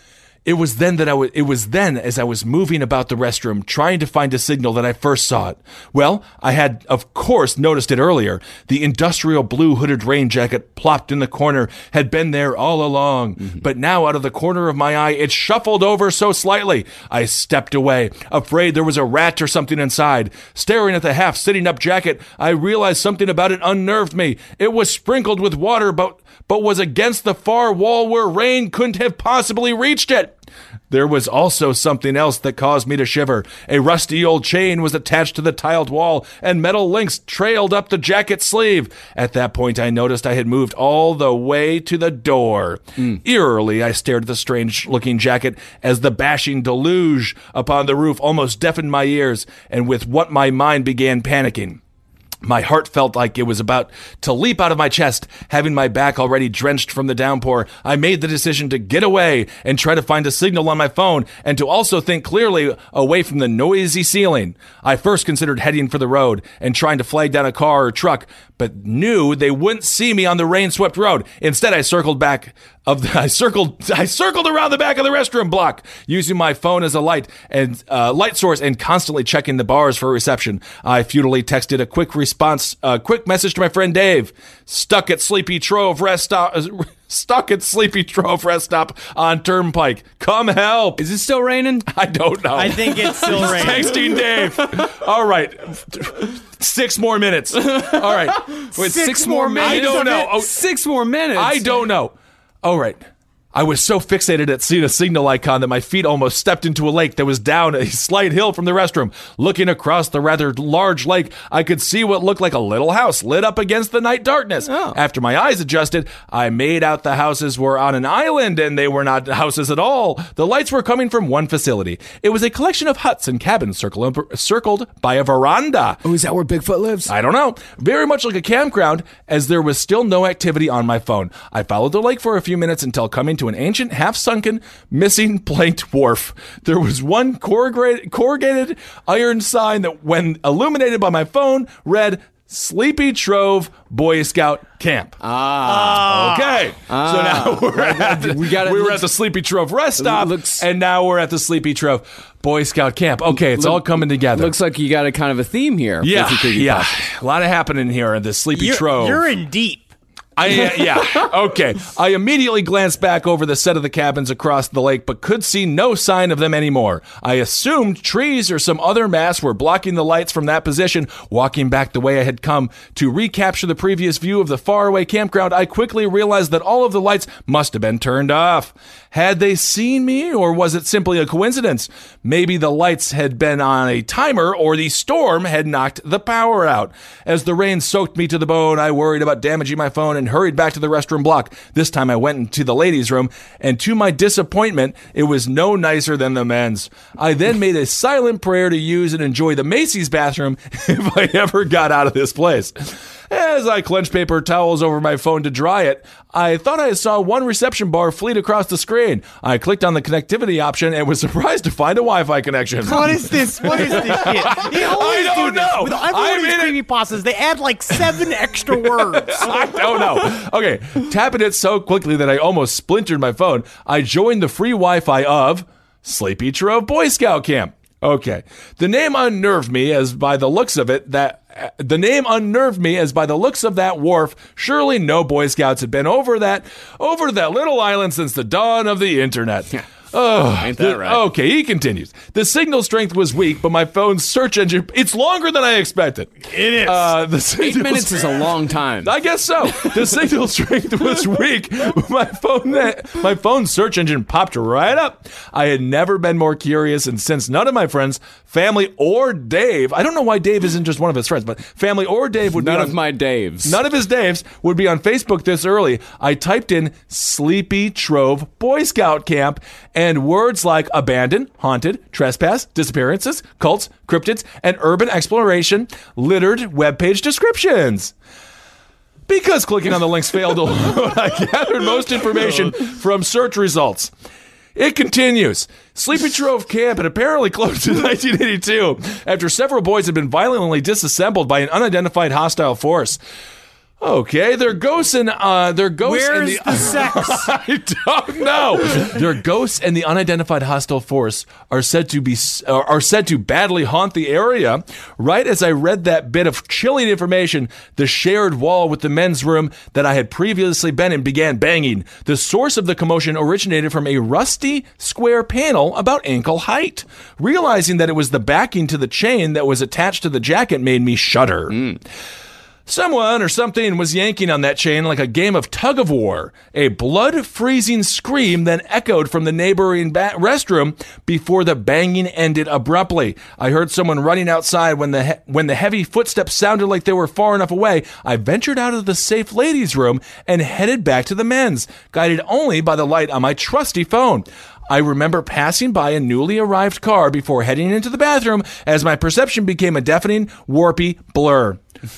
It was then that I was, it was then as I was moving about the restroom trying to find a signal that I first saw it. Well, I had of course noticed it earlier. The industrial blue hooded rain jacket plopped in the corner had been there all along, mm-hmm. but now out of the corner of my eye it shuffled over so slightly. I stepped away, afraid there was a rat or something inside. Staring at the half sitting up jacket, I realized something about it unnerved me. It was sprinkled with water, but but was against the far wall where rain couldn't have possibly reached it. There was also something else that caused me to shiver. A rusty old chain was attached to the tiled wall, and metal links trailed up the jacket sleeve. At that point, I noticed I had moved all the way to the door. Mm. Eerily, I stared at the strange-looking jacket as the bashing deluge upon the roof almost deafened my ears, and with what my mind began panicking. My heart felt like it was about to leap out of my chest. Having my back already drenched from the downpour, I made the decision to get away and try to find a signal on my phone and to also think clearly away from the noisy ceiling. I first considered heading for the road and trying to flag down a car or truck, but knew they wouldn't see me on the rain-swept road. Instead, I circled back of the, I circled I circled around the back of the restroom block, using my phone as a light and uh, light source and constantly checking the bars for reception. I futilely texted a quick response, a uh, quick message to my friend Dave, stuck at Sleepy Trove rest stop. Uh, Stuck at Sleepy Trove rest stop on Turnpike. Come help. Is it still raining? I don't know. I think it's still raining. Texting Dave. All right. Six more minutes. All right. Wait, six, six more minutes? I don't know. Oh, six more minutes? I don't know. All right. I was so fixated at seeing a signal icon that my feet almost stepped into a lake that was down a slight hill from the restroom. Looking across the rather large lake, I could see what looked like a little house lit up against the night darkness. Oh. After my eyes adjusted, I made out the houses were on an island, and they were not houses at all. The lights were coming from one facility. It was a collection of huts and cabins circled, circled by a veranda. Oh, is that where Bigfoot lives? I don't know. Very much like a campground, as there was still no activity on my phone. I followed the lake for a few minutes until coming to an ancient, half-sunken, missing planked wharf. There was one corrugated, corrugated iron sign that, when illuminated by my phone, read Sleepy Trove Boy Scout Camp. Ah. Okay. Ah. So now we're at, we, got we were at the Sleepy Trove rest stop, looks, and now we're at the Sleepy Trove Boy Scout Camp. Okay, it's look, all coming together. Looks like you got a kind of a theme here. Yeah, yeah. A lot of happening here in the Sleepy you're, Trove. You're in deep. I, uh, yeah, okay. I immediately glanced back over the set of the cabins across the lake, but could see no sign of them anymore. I assumed trees or some other mass were blocking the lights from that position. Walking back the way I had come to recapture the previous view of the faraway campground, I quickly realized that all of the lights must have been turned off. Had they seen me, or was it simply a coincidence? Maybe the lights had been on a timer, or the storm had knocked the power out. As the rain soaked me to the bone, I worried about damaging my phone and hurried back to the restroom block. This time I went into the ladies' room, and to my disappointment, it was no nicer than the men's. I then made a silent prayer to use and enjoy the Macy's bathroom if I ever got out of this place. As I clenched paper towels over my phone to dry it, I thought I saw one reception bar fleet across the screen. I clicked on the connectivity option and was surprised to find a Wi-Fi connection. What is this? What is this shit? They always I don't do this. know. With every one of these creepypastas, they add like seven extra words. I don't know. Okay, tapping it so quickly that I almost splintered my phone, I joined the free Wi-Fi of Sleepy Trove Boy Scout Camp. Okay. The name unnerved me as by the looks of it that uh, the name unnerved me as by the looks of that wharf. Surely no Boy Scouts had been over that over that little island since the dawn of the internet. Oh, Ain't that the- right? Okay, he continues. The signal strength was weak, but my phone's search engine, it's longer than I expected. It is. Uh, the Eight signal minutes is a long time. I guess so. The signal strength was weak. My phone, my phone's search engine popped right up. I had never been more curious, and since none of my friends, family, or Dave, I don't know why Dave isn't just one of his friends, but family or Dave would None be of on, my Daves. None of his Daves would be on Facebook this early. I typed in Sleepy Trove Boy Scout Camp, and words like abandoned, haunted, trespass, disappearances, cults, cryptids, and urban exploration littered webpage descriptions. Because clicking on the links failed to load, I gathered most information from search results. It continues. Sleepy Trove Camp had apparently closed in nineteen eighty-two after several boys had been violently disassembled by an unidentified hostile force. Okay, their ghosts and uh, their ghosts and Where's the, the sex? I don't know. Their ghosts and the unidentified hostile force are said to be uh, are said to badly haunt the area. Right as I read that bit of chilling information, the shared wall with the men's room that I had previously been in began banging. The source of the commotion originated from a rusty square panel about ankle height. Realizing that it was the backing to the chain that was attached to the jacket made me shudder. Mm. Someone or something was yanking on that chain like a game of tug-of-war. A blood-freezing scream then echoed from the neighboring ba- restroom before the banging ended abruptly. I heard someone running outside when the he- when the heavy footsteps sounded like they were far enough away. I ventured out of the safe ladies' room and headed back to the men's, guided only by the light on my trusty phone. I remember passing by a newly arrived car before heading into the bathroom as my perception became a deafening, warpy blur.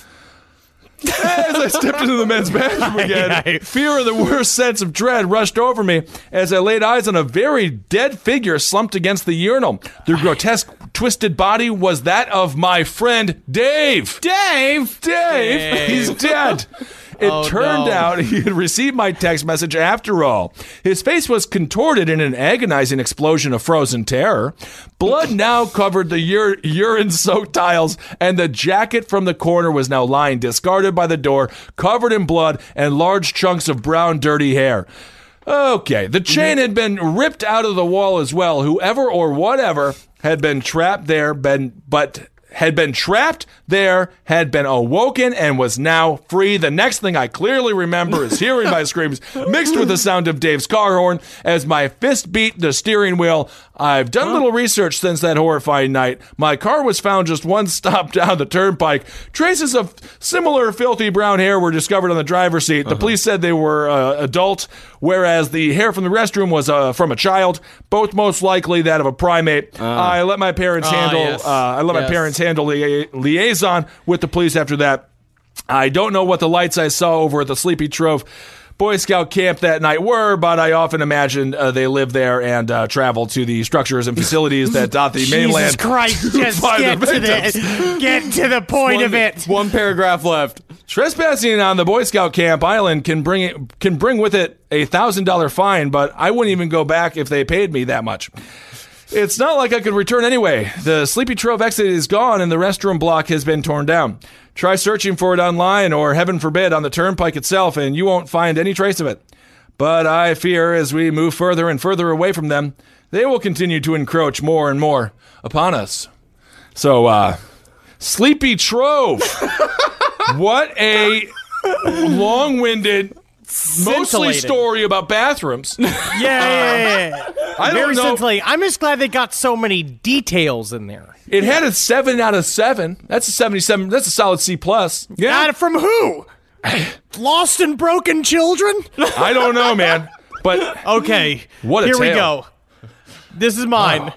As I stepped into the men's bathroom again, fear and the worst sense of dread rushed over me as I laid eyes on a very dead figure slumped against the urinal. The grotesque, twisted body was that of my friend Dave. Dave! Dave, Dave. he's dead. It Oh, turned no. out he had received my text message after all. His face was contorted in an agonizing explosion of frozen terror. Blood now covered the ur- urine-soaked tiles, and the jacket from the corner was now lying discarded by the door, covered in blood and large chunks of brown, dirty hair. Okay, the chain had been ripped out of the wall as well. Whoever or whatever had been trapped there, been but... had been trapped there, had been awoken, and was now free. The next thing I clearly remember is hearing my screams mixed with the sound of Dave's car horn as my fist beat the steering wheel. I've done a little research since that horrifying night. My car was found just one stop down the turnpike. Traces of similar filthy brown hair were discovered on the driver's seat. The uh-huh. police said they were uh, adult, whereas the hair from the restroom was uh, from a child, both most likely that of a primate. Uh. I let my parents Uh, handle. yes. Uh, I let Yes. my parents handle lia- liaison with the police after that. I don't know what the lights I saw over at the Sleepy Trove Boy Scout camp that night were, but I often imagine uh, they live there and uh, travel to the structures and facilities that dot the Jesus mainland. Christ, just Find get the to, victims. the, get to the point one, of it. One paragraph left. Trespassing on the Boy Scout camp island can bring it, can bring with it a thousand dollar fine, but I wouldn't even go back if they paid me that much. It's not like I could return anyway. The Sleepy Trove exit is gone and the restroom block has been torn down. Try searching for it online or, heaven forbid, on the turnpike itself and you won't find any trace of it. But I fear as we move further and further away from them, they will continue to encroach more and more upon us. So, uh, Sleepy Trove. What a long-winded, mostly story about bathrooms. Yeah, yeah, yeah, yeah. I Very don't know. scintillating. I'm just glad they got so many details in there. It had a seven out of seven. That's a seventy-seven. That's a solid C plus. Yeah. From who? Lost and Broken Children? I don't know, man. But Okay. What a Here we tale. go. This is mine.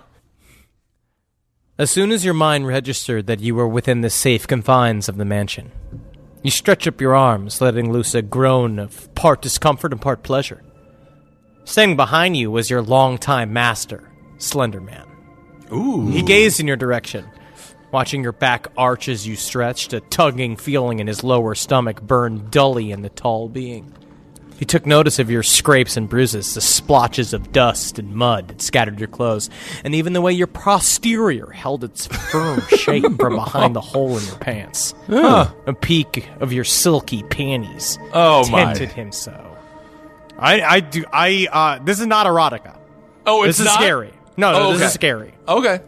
As soon as your mind registered that you were within the safe confines of the mansion, you stretch up your arms, letting loose a groan of part discomfort and part pleasure. Standing behind you was your longtime master, Slender Man. Ooh. He gazed in your direction, watching your back arch as you stretched, a tugging feeling in his lower stomach burned dully in the tall being. He took notice of your scrapes and bruises, the splotches of dust and mud that scattered your clothes, and even the way your posterior held its firm shape from behind the hole in your pants. Huh. A peek of your silky panties Oh, my. tempted him so. I, I do, I, uh, this is not erotica. Oh, it's This is not? scary. No, no, Oh, this okay. is scary. Okay.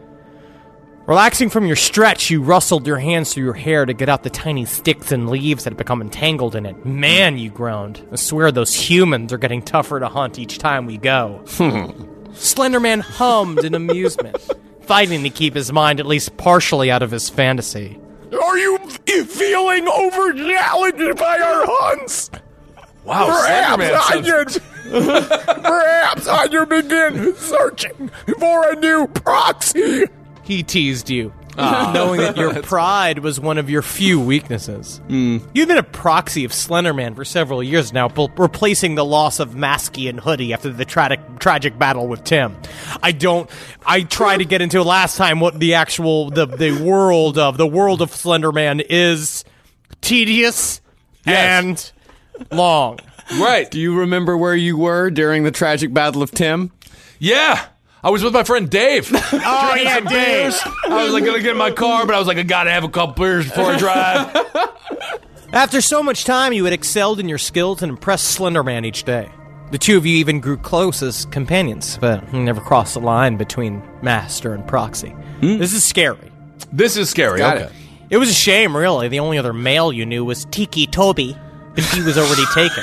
Relaxing from your stretch, you rustled your hands through your hair to get out the tiny sticks and leaves that had become entangled in it. Man, you groaned. I swear those humans are getting tougher to hunt each time we go. Slenderman hummed in amusement, fighting to keep his mind at least partially out of his fantasy. Are you f- feeling over-challenged by our hunts? Wow, Perhaps Slenderman I sounds- should... Perhaps I should begin searching for a new proxy. He teased you, knowing that your pride was one of your few weaknesses. You've been a proxy of Slenderman for several years now, b- replacing the loss of Masky and Hoodie after the tragic tragic battle with Tim. I don't. I tried to get into last time what the actual the the world of the world of Slenderman is tedious Yes. and long. Right. Do you remember where you were during the tragic battle of Tim? Yeah. I was with my friend Dave. Oh yeah, Dave. I was like gonna get in my car, but I was like, I gotta have a couple beers before I drive. After so much time, you had excelled in your skills and impressed Slenderman each day. The two of you even grew close as companions, but you never crossed the line between master and proxy. This is scary. This is scary. Got okay. it. It was a shame, really. The only other male you knew was Tiki Toby, but he was already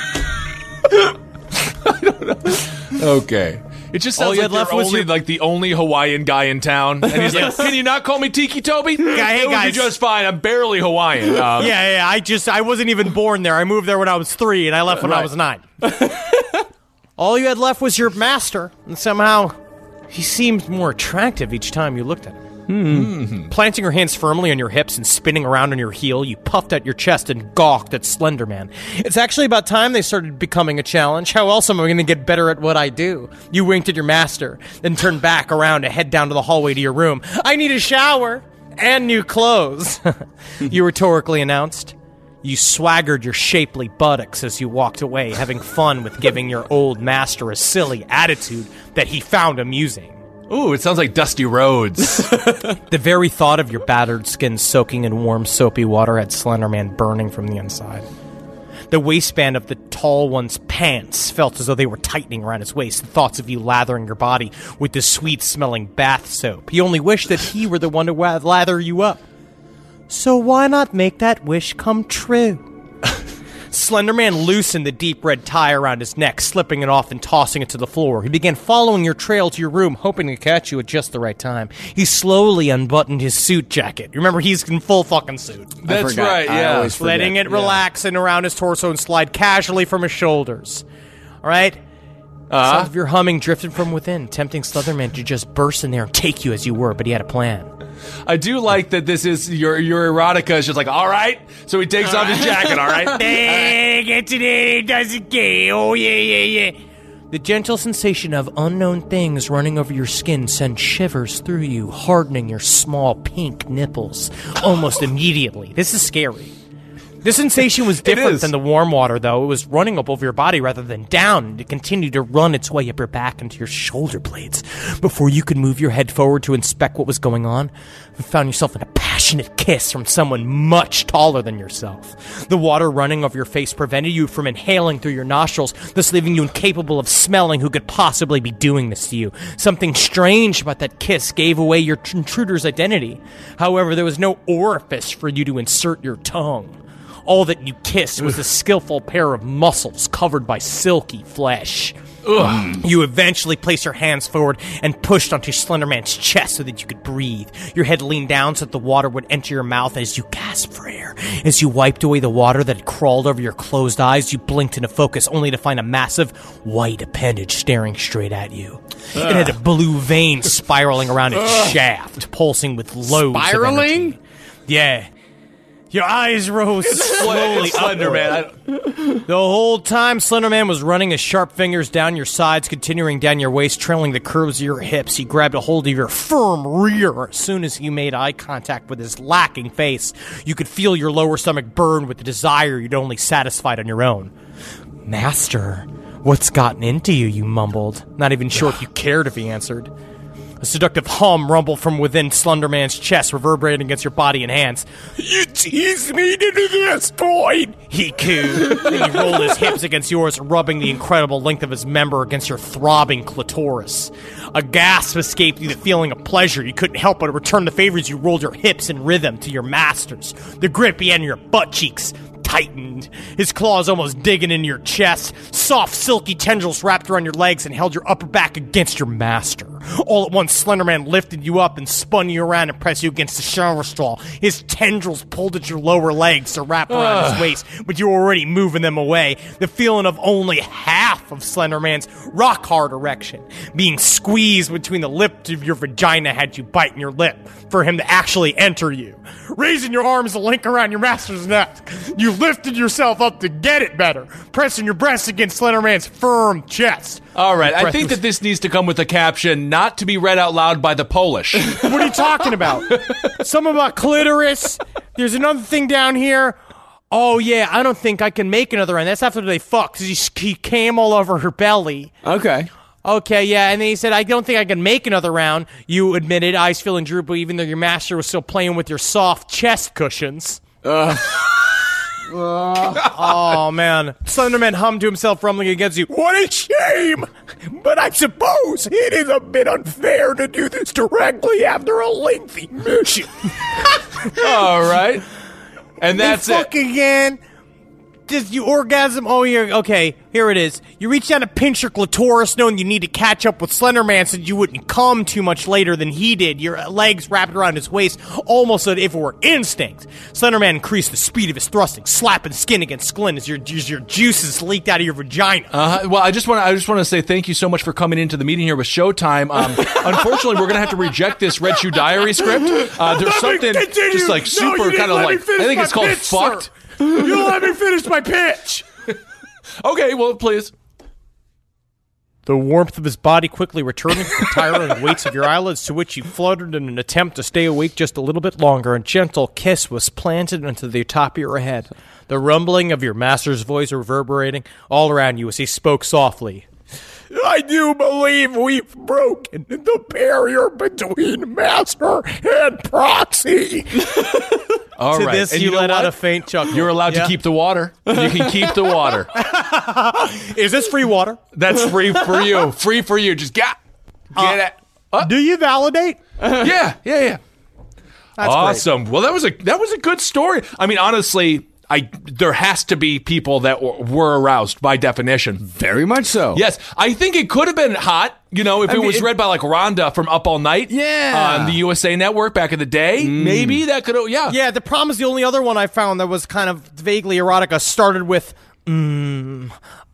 taken. Okay. It just All sounds you like had left you're was only your- like the only Hawaiian guy in town, and he's Yes. like, "Can you not call me Tiki Toby? hey, it would guys. be just fine. I'm barely Hawaiian." Um, Yeah, yeah, I just, I wasn't even born there. I moved there when I was three, and I left when I Right. was nine. All you had left was your master, and somehow he seemed more attractive each time you looked at him. Hmm. Planting your hands firmly on your hips and spinning around on your heel, you puffed out your chest and gawked at Slenderman. It's actually about time they started becoming a challenge. How else am I going to get better at what I do? You winked at your master, then turned back around to head down to the hallway to your room. I need a shower and new clothes, you rhetorically announced. You swaggered your shapely buttocks as you walked away, having fun with giving your old master a silly attitude that he found amusing. Ooh, it sounds like Dusty Rhodes. The very thought of your battered skin soaking in warm, soapy water had Slenderman burning from the inside. The waistband of the tall one's pants felt as though they were tightening around his waist. The thoughts of you lathering your body with the sweet-smelling bath soap. He only wished that he were the one to wa- lather you up. So why not make that wish come true? Slenderman loosened the deep red tie around his neck, slipping it off and tossing it to the floor. He began following your trail to your room, hoping to catch you at just the right time. He slowly unbuttoned his suit jacket. Remember, he's in full fucking suit. That's forgot. right. I Yeah. always forget. Letting it relax and around his torso and slide casually from his shoulders. All right? Uh-huh. Sounds of your humming drifted from within, tempting Slenderman to just burst in there and take you as you were, but he had a plan. I do like that this is your your erotica is just like, all right. So he takes off his jacket, all right. Get today, does it get? Oh, yeah, yeah, yeah. The gentle sensation of unknown things running over your skin sent shivers through you, hardening your small pink nipples almost immediately. This is scary. The sensation was different is. than the warm water, though. It was running up over your body rather than down, and it continued to run its way up your back into your shoulder blades. Before you could move your head forward to inspect what was going on, you found yourself in a passionate kiss from someone much taller than yourself. The water running over your face prevented you from inhaling through your nostrils, thus leaving you incapable of smelling who could possibly be doing this to you. Something strange about that kiss gave away your intruder's identity. However, there was no orifice for you to insert your tongue. All that you kissed was a skillful pair of muscles covered by silky flesh. Ugh. You eventually placed your hands forward and pushed onto Slenderman's chest so that you could breathe. Your head leaned down so that the water would enter your mouth as you gasped for air. As you wiped away the water that had crawled over your closed eyes, you blinked into focus only to find a massive white appendage staring straight at you. Ugh. It had a blue vein spiraling around its Ugh. shaft, pulsing with loads Spiraling? of energy. Yeah. Your eyes rose slowly Slenderman. The whole time, Slenderman was running his sharp fingers down your sides, continuing down your waist, trailing the curves of your hips. He grabbed a hold of your firm rear. As soon as you made eye contact with his lacking face, you could feel your lower stomach burn with the desire you'd only satisfied on your own. Master, what's gotten into you, you mumbled. Not even sure if you cared if he answered. A seductive hum rumbled from within Slenderman's chest, reverberating against your body and hands. You teased me to this point, he cooed. Then he rolled his hips against yours, rubbing the incredible length of his member against your throbbing clitoris. A gasp escaped you, the feeling of pleasure. You couldn't help but return the favor as you rolled your hips in rhythm to your master's. The grip he had in your butt cheeks tightened, his claws almost digging into your chest. Soft, silky tendrils wrapped around your legs and held your upper back against your master. All at once, Slenderman lifted you up and spun you around and pressed you against the shower stall. His tendrils pulled at your lower legs to wrap around uh. his waist, but you were already moving them away. The feeling of only half of Slenderman's rock-hard erection being squeezed between the lips of your vagina had you biting your lip for him to actually enter you. Raising your arms to link around your master's neck, you lifted yourself up to get it better, pressing your breasts against Slenderman's firm chest. All right, I think that this needs to come with a caption not to be read out loud by the Polish. What are you talking about? Something about clitoris. There's another thing down here. Oh, yeah, I don't think I can make another round. That's after they fucked, because he, he came all over her belly. Okay. Okay, yeah, and then he said, I don't think I can make another round. You admitted, eyes feeling droopy, even though your master was still playing with your soft chest cushions. Uh. Oh, man. Slenderman hummed to himself, rumbling against you. What a shame! But I suppose it is a bit unfair to do this directly after a lengthy mission. All right. And that's they fuck it. again. Just you orgasm. Oh, you're okay. Here it is. You reach down to pinch your clitoris, knowing you need to catch up with Slenderman so you wouldn't come too much later than he did. Your legs wrapped around his waist, almost as if it were instinct. Slenderman increased the speed of his thrusting, slapping skin against skin as your as your juices leaked out of your vagina. Uh-huh. Well, I just want to I just want to say thank you so much for coming into the meeting here with Showtime. Um, unfortunately, we're gonna have to reject this Red Shoe Diary script. Uh, there's something just like super no, kind of like I think it's called pitch, fucked. Sir. You let me finish my pitch. Okay, well, please. The warmth of his body quickly returning to the tiring weights of your eyelids, to which you fluttered in an attempt to stay awake just a little bit longer. A gentle kiss was planted into the top of your head. The rumbling of your master's voice reverberating all around you as he spoke softly. I do believe we've broken the barrier between master and proxy. All to right. this, and you, you know let what? out a faint chuckle. You're allowed yeah. to keep the water. You can keep the water. Is this free water? That's free for you. Free for you. Just get, get uh, it. Uh, do you validate? yeah, yeah, yeah. That's awesome. Great. Well, that was a that was a good story. I mean, honestly, I there has to be people that w- were aroused by definition. Very much so. Yes, I think it could have been hot. You know, if I it mean, was it, read by like Rhonda from Up All Night, yeah, on the U S A Network back in the day, mm. maybe that could have. Yeah, yeah. The problem is the only other one I found that was kind of vaguely erotica started with. Mm,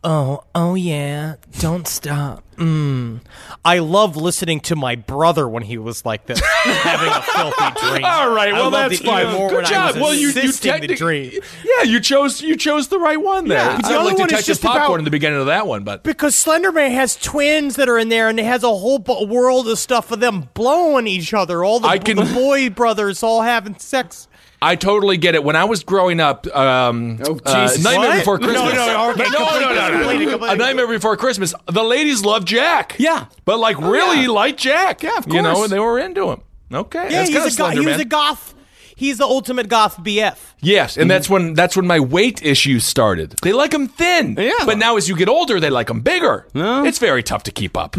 Oh, oh yeah. Don't stop. Mm. I love listening to my brother when he was like this, having a filthy dream. All right, I well loved that's it even fine. more Good when I job. was Well, you you assisting the technic- dream. Yeah, you chose you chose the right one there. Yeah, It the sounded other like one is Detective just Popcorn about- in the beginning of that one, but Because Slenderman has twins that are in there, and it has a whole b- world of stuff of them blowing each other. All the, I can- the boy brothers all having sex. I totally get it. When I was growing up, um, Oh, uh, Jesus. Nightmare What? Before No, Christmas. no, okay, no, no, complete no, it, no, complete it, no. complete it. A Nightmare Before Christmas. The ladies loved Jack. Yeah. but like really yeah. liked Jack. Yeah, of You know, course. and they were into him. Okay, Yeah, that's he's kinda a go- he Slender was Man. a goth. He's the ultimate goth B F. Yes, and that's when that's when my weight issues started. They like him thin, Yeah. but now as you get older, they like him bigger. No. It's very tough to keep up.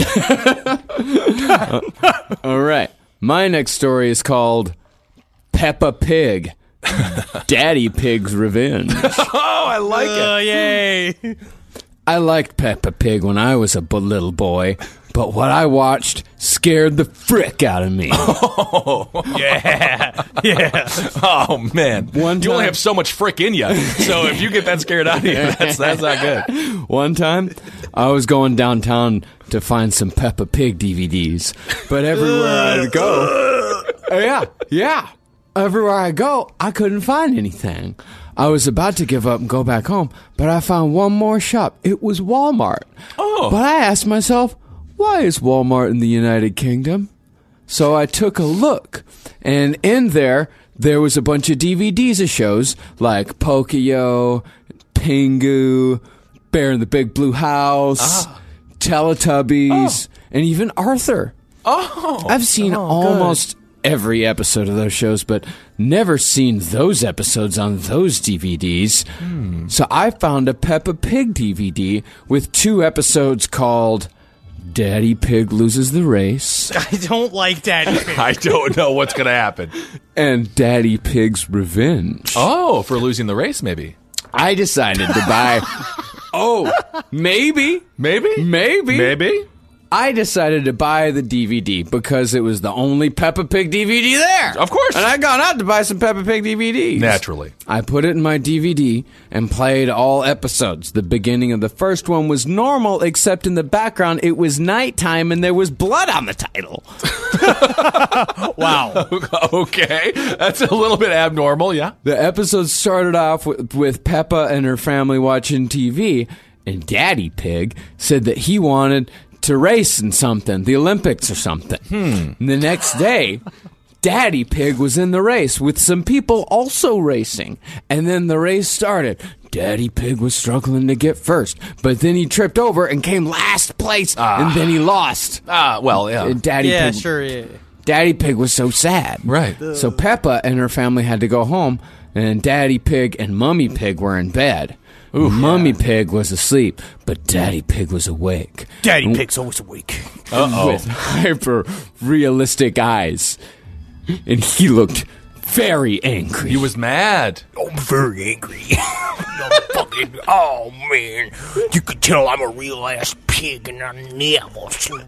All right. My next story is called Peppa Pig. Daddy Pig's Revenge. Oh, I like Oh, yay. I liked Peppa Pig when I was a b- little boy, but what I watched scared the frick out of me. Yeah. Yeah. Oh man, One you only time- have so much frick in you, so if you get that scared out of you, that's that's not good. One time, I was going downtown to find some Peppa Pig D V Ds, but everywhere I'd go, oh, yeah, yeah, everywhere I go, I couldn't find anything. I was about to give up and go back home, but I found one more shop. It was Walmart. Oh. But I asked myself, why is Walmart in the United Kingdom? So I took a look, and in there, there was a bunch of D V Ds of shows like Pokio, Pingu, Bear in the Big Blue House, Teletubbies, and even Arthur. Oh, I've seen almost every episode of those shows, but never seen those episodes on those D V Ds. So I found a Peppa Pig D V D with two episodes called Daddy Pig Loses the Race I don't like Daddy Pig. I don't know what's gonna happen. and Daddy Pig's Revenge. Oh, for losing the race, maybe, I decided to buy. Oh, maybe, maybe, maybe, maybe. I decided to buy the D V D because it was the only Peppa Pig D V D there. Of course. And I gone out to buy some Peppa Pig D V Ds. Naturally. I put it in my D V D and played all episodes. The beginning of the first one was normal, except in the background it was nighttime and there was blood on the title. Wow. Okay, that's a little bit abnormal. Yeah. The episode started off with, with Peppa and her family watching T V, and Daddy Pig said that he wanted to race in something, the Olympics or something. And the next day, Daddy Pig was in the race with some people also racing. And then the race started. Daddy Pig was struggling to get first, but then he tripped over and came last place, and then he lost. Ah, well, yeah. And Daddy Yeah, Pig, sure. Yeah. Daddy Pig was so sad. Right. So Peppa and her family had to go home, and Daddy Pig and Mummy Pig were in bed. Mummy Pig was asleep, but Daddy Pig was awake. Daddy Pig's always awake. With hyper realistic eyes. And he looked very angry. He was mad. I'm very angry. I'm fucking, oh man. You could tell I'm a real ass pig and I never sleep.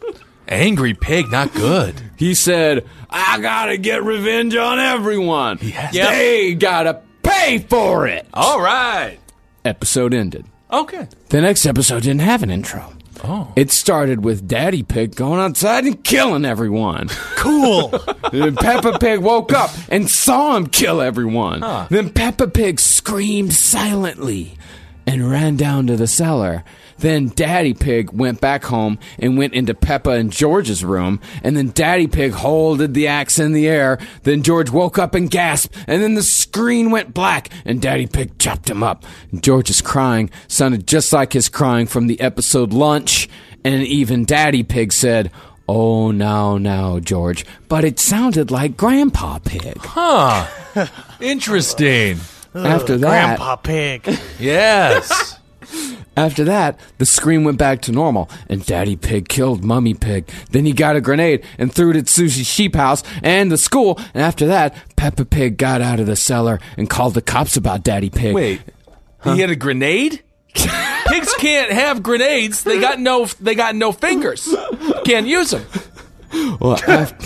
Angry pig, not good. He said, I gotta get revenge on everyone. has Yep. They gotta pay for it. All right. Episode ended. Okay. The next episode didn't have an intro. Oh. It started with Daddy Pig going outside and killing everyone. Cool. Then Peppa Pig woke up and saw him kill everyone. Then Peppa Pig screamed silently and ran down to the cellar. Then Daddy Pig went back home and went into Peppa and George's room. And then Daddy Pig holded the axe in the air. Then George woke up and gasped. And then the screen went black and Daddy Pig chopped him up. And George's crying sounded just like his crying from the episode Lunch. And even Daddy Pig said, "Oh, now, now, George." But it sounded like Grandpa Pig. Huh. Interesting. After that, Grandpa Pig. Yes. After that, the screen went back to normal, and Daddy Pig killed Mummy Pig. Then he got a grenade and threw it at Susie's sheep house and the school. And after that, Peppa Pig got out of the cellar and called the cops about Daddy Pig. Wait. He had a grenade? Pigs can't have grenades. They got no. They got no fingers. Can't use them. Well, after,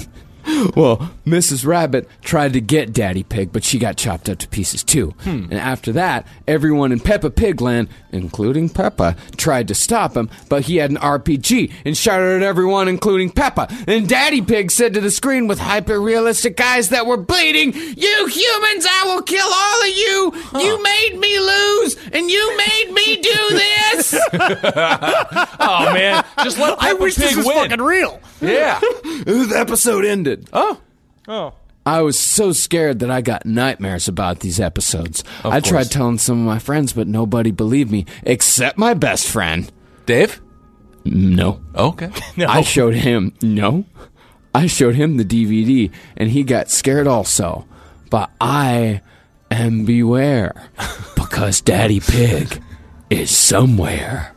Well, Missus Rabbit tried to get Daddy Pig, but she got chopped up to pieces too. Hmm. And after that, everyone in Peppa Pig Land, including Peppa, tried to stop him, but he had an R P G and shot it at everyone, including Peppa. And Daddy Pig said to the screen with hyper-realistic eyes that were bleeding, "You humans, I will kill all of you! Huh. You made me lose, and you made me do this!" Oh, man. Just let Peppa I wish Pig this was win. fucking real. Yeah. The episode ended. Oh. Oh. I was so scared that I got nightmares about these episodes. Of I course. tried telling some of my friends, but nobody believed me, except my best friend. Dave? No. Okay. No. I showed him, no. I showed him the D V D, and he got scared also. But I am beware, because Daddy Pig is somewhere.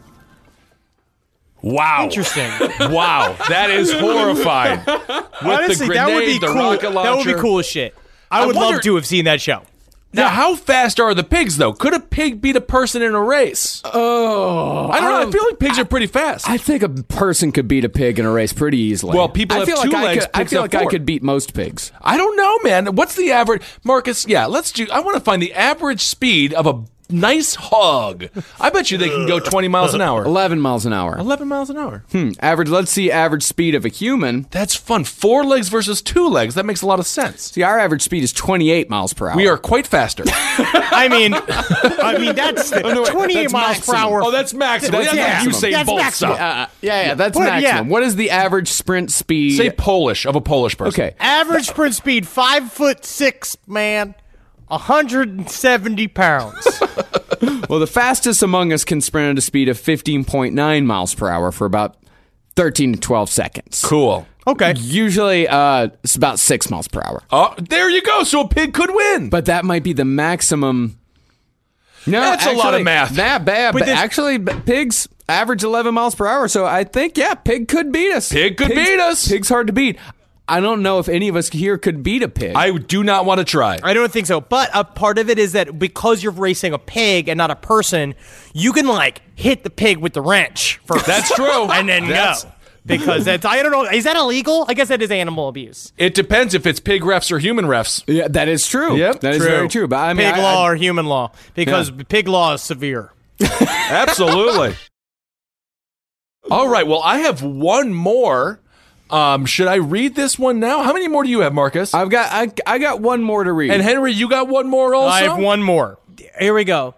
Wow. Interesting. Wow. That is horrifying. With Honestly, the grenade, that would be the cool. rocket launcher. That would be cool as shit. I, I would wonder- love to have seen that show. Now, how fast are the pigs, though? Could a pig beat a person in a race? Oh. I don't know. I um, feel like pigs are pretty fast. I think a person could beat a pig in a race pretty easily. Well, people I have feel two like legs, I could, I pigs feel have like I four. could beat most pigs. I don't know, man. What's the average? Marcus, yeah, let's do. I want to find the average speed of a nice hog. I bet you they can go twenty miles an hour. eleven miles an hour. eleven miles an hour. Hmm. Average. Let's see average speed of a human. That's fun. Four legs versus two legs. That makes a lot of sense. See, our average speed is twenty-eight miles per hour. We are quite faster. I mean, I mean that's the, no, wait, twenty-eight that's miles maximum. per hour. Oh, that's maximum. That's That's like maximum. Usain That's Bolt maximum. stuff. Uh, yeah, yeah, that's What- maximum. yeah. What is the average sprint speed? Say Polish of a Polish person. Okay. Average sprint speed, five foot six, man, one hundred seventy pounds. Well, the fastest among us can sprint at a speed of fifteen point nine miles per hour for about thirteen to twelve seconds. Cool. Okay. Usually, uh, it's about six miles per hour. Oh, there you go. So a pig could win. But that might be the maximum. No, That's a lot of math. Nah, bad. But But this- actually, b- pigs average eleven miles per hour. So I think, yeah, pig could beat us. Pig could Pigs- beat us. Pig's hard to beat. I don't know if any of us here could beat a pig. I do not want to try. I don't think so. But a part of it is that because you're racing a pig and not a person, you can like hit the pig with the wrench first. That's true. And then That's- go. Because that's, I don't know, is that illegal? I guess that is animal abuse. It depends if it's pig refs or human refs. yeah, that is true. Yep, that is true. very true. But I mean, Pig I- law I- or human law. Because Yeah. pig law is severe. Absolutely. All right. Well, I have one more. Um, should I read this one now? How many more do you have, Marcus? I've got I, I got one more to read. and Henry, you got one more also? I have one more. Here we go.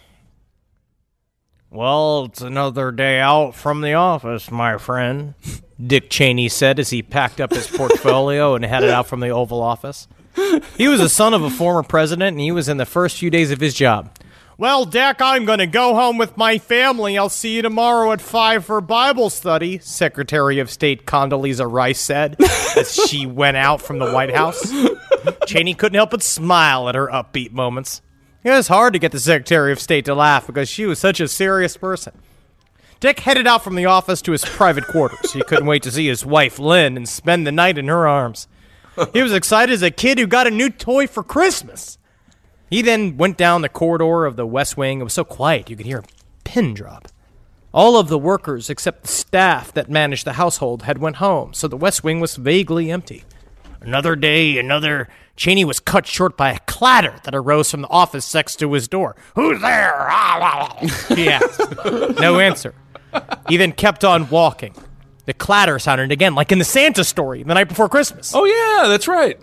Well, it's another day out from the office, my friend, Dick Cheney said as he packed up his portfolio and headed out from the Oval Office. He was the son of a former president, and he was in the first few days of his job. Well, Dick, I'm going to go home with my family. I'll see you tomorrow at five for Bible study, Secretary of State Condoleezza Rice said as she went out from the White House. Cheney couldn't help but smile at her upbeat moments. It was hard to get the Secretary of State to laugh because she was such a serious person. Dick headed out from the office to his private quarters. He couldn't wait to see his wife, Lynn, and spend the night in her arms. He was excited as a kid who got a new toy for Christmas. He then went down the corridor of the West Wing. It was so quiet you could hear a pin drop. All of the workers except the staff that managed the household had went home, so the West Wing was vaguely empty. Another day, another... Cheney was cut short by a clatter that arose from the office next to his door. Who's there? He asked. No answer. He then kept on walking. The clatter sounded again, like in the Santa story the night before Christmas. Oh, yeah, that's right.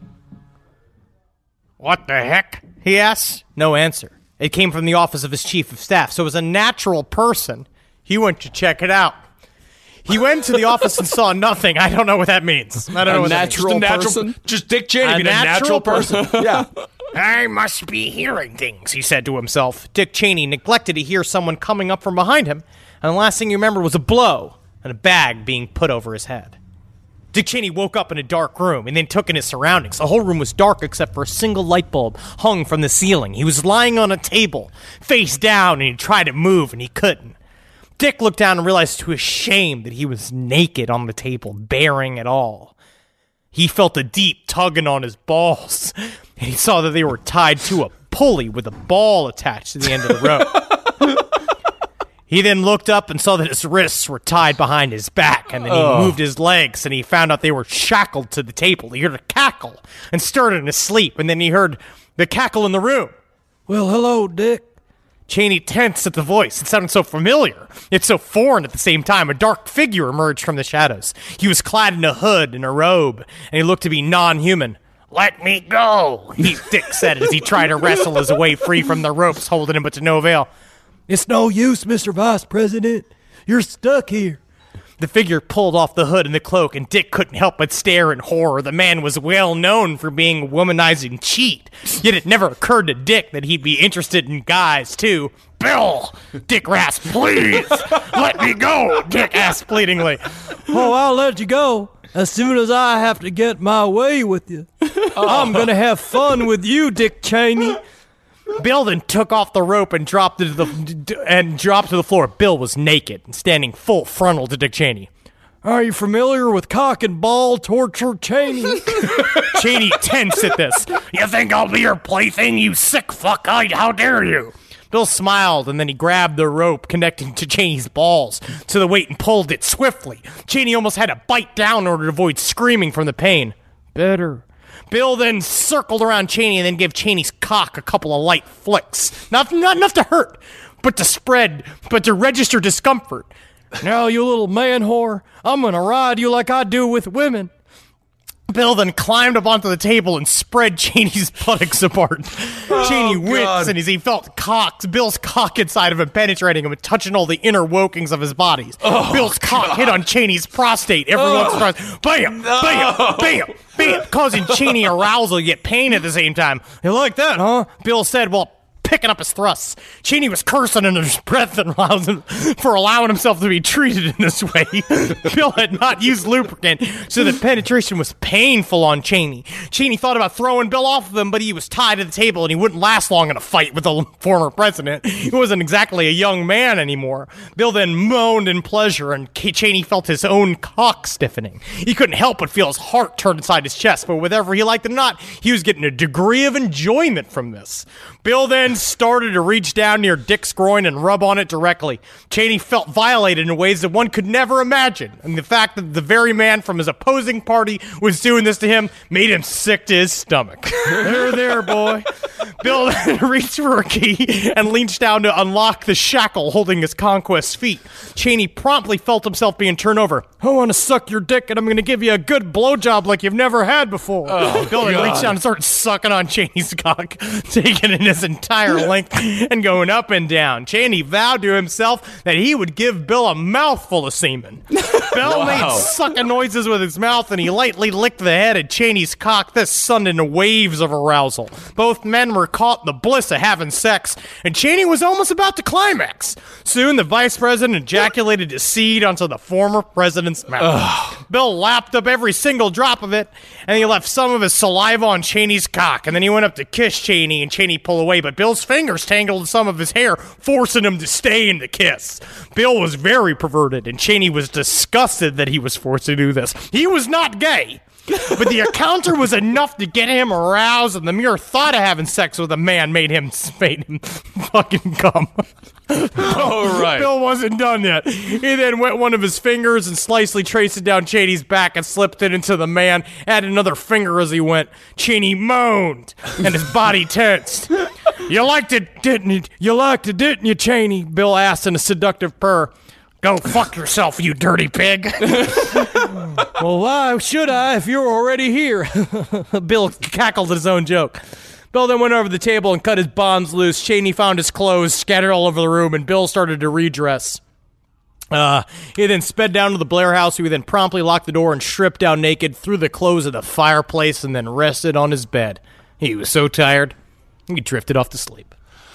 What the heck? He asked. No answer. It came from the office of his chief of staff, so as a natural person, he went to check it out. He went to the office and saw nothing. I don't know what that means. I don't know A what natural Just a natural person? Just Dick Cheney A being a natural natural person. yeah. that means. I must be hearing things, he said to himself. Dick Cheney neglected to hear someone coming up from behind him, and the last thing he remembered was a blow and a bag being put over his head. Dick Cheney woke up in a dark room and then took in his surroundings. The whole room was dark except for a single light bulb hung from the ceiling. He was lying on a table, face down, and he tried to move, and he couldn't. Dick looked down and realized to his shame that he was naked on the table, bearing it all. He felt a deep tugging on his balls, and he saw that they were tied to a pulley with a ball attached to the end of the rope. He then looked up and saw that his wrists were tied behind his back, and then he Oh. moved his legs, and he found out they were shackled to the table. He heard a cackle and started in his sleep, and then he heard the cackle in the room. Well, hello, Dick. Cheney tensed at the voice. It sounded so familiar, yet so foreign at the same time. A dark figure emerged from the shadows. He was clad in a hood and a robe, and he looked to be non-human. Let me go, he, Dick said as he tried to wrestle his way free from the ropes holding him, but to no avail. It's no use, Mister Vice President. You're stuck here. The figure pulled off the hood and the cloak, and Dick couldn't help but stare in horror. The man was well known for being a womanizing cheat, yet it never occurred to Dick that he'd be interested in guys, too. Bill! Dick rasped, please! Let me go! Dick asked pleadingly. Oh, I'll let you go as soon as I have to get my way with you. I'm gonna have fun with you, Dick Cheney. Bill then took off the rope and dropped to the and dropped to the floor. Bill was naked and standing full frontal to Dick Cheney. Are you familiar with cock and ball torture, Cheney? Cheney tensed at this. You think I'll be your plaything, you sick fuck? I, how dare you? Bill smiled, and then he grabbed the rope connecting to Cheney's balls to the weight and pulled it swiftly. Cheney almost had to bite down in order to avoid screaming from the pain. Better. Bill then circled around Cheney and then gave Cheney's cock a couple of light flicks. Not, not enough to hurt, but to spread, but to register discomfort. Now, you little man whore, I'm gonna ride you like I do with women. Bill then climbed up onto the table and spread Cheney's buttocks apart. Oh, Cheney winced, God. and as he felt cocks, Bill's cock inside of him penetrating him and touching all the inner workings of his body. Oh, Bill's cock hit on Cheney's prostate every once in a while. Bam! Bam! Bam! Bam! Causing Cheney arousal yet pain at the same time. You like that, huh? Bill said, well, picking up his thrusts. Cheney was cursing under his breath and allowing, for allowing himself to be treated in this way. Bill had not used lubricant, so the penetration was painful on Cheney. Cheney thought about throwing Bill off of him, but he was tied to the table and he wouldn't last long in a fight with the former president. He wasn't exactly a young man anymore. Bill then moaned in pleasure, and Cheney felt his own cock stiffening. He couldn't help but feel his heart turn inside his chest, but whether he liked it or not, he was getting a degree of enjoyment from this. Bill then started to reach down near Dick's groin and rub on it directly. Cheney felt violated in ways that one could never imagine, and the fact that the very man from his opposing party was doing this to him made him sick to his stomach. There, there, boy. Bill reached for a key and leaned down to unlock the shackle holding his conquest's feet. Cheney promptly felt himself being turned over. I want to suck your dick, and I'm going to give you a good blowjob like you've never had before. Oh, Bill then God. reached down and started sucking on Cheney's cock, taking it in his entire length and going up and down. Cheney vowed to himself that he would give Bill a mouthful of semen. Bill Wow. made sucking noises with his mouth, and he lightly licked the head of Cheney's cock. This sent into waves of arousal. Both men were caught in the bliss of having sex, and Cheney was almost about to climax. Soon, the vice president ejaculated his seed onto the former president's mouth. Ugh. Bill lapped up every single drop of it, and he left some of his saliva on Cheney's cock, and then he went up to kiss Cheney, and Cheney pulled away, but Bill's fingers tangled in some of his hair, forcing him to stay in the kiss. Bill was very perverted, and Cheney was disgusted that he was forced to do this. He was not gay, but the encounter was enough to get him aroused, and the mere thought of having sex with a man made him, made him fucking come. All right. Bill wasn't done yet. He then wet one of his fingers and slightly traced it down Cheney's back and slipped it into the man. Added another finger as he went. Cheney moaned, and his body tensed. You liked it, didn't you? You liked it, didn't you, Cheney? Bill asked in a seductive purr. Go fuck yourself, you dirty pig. Well, why should I if you're already here? Bill cackled at his own joke. Bill then went over the table and cut his bonds loose. Cheney found his clothes scattered all over the room, and Bill started to redress. Uh, he then sped down to the Blair house. He then promptly locked the door and stripped down naked, threw the clothes of the fireplace, and then rested on his bed. He was so tired, he drifted off to sleep.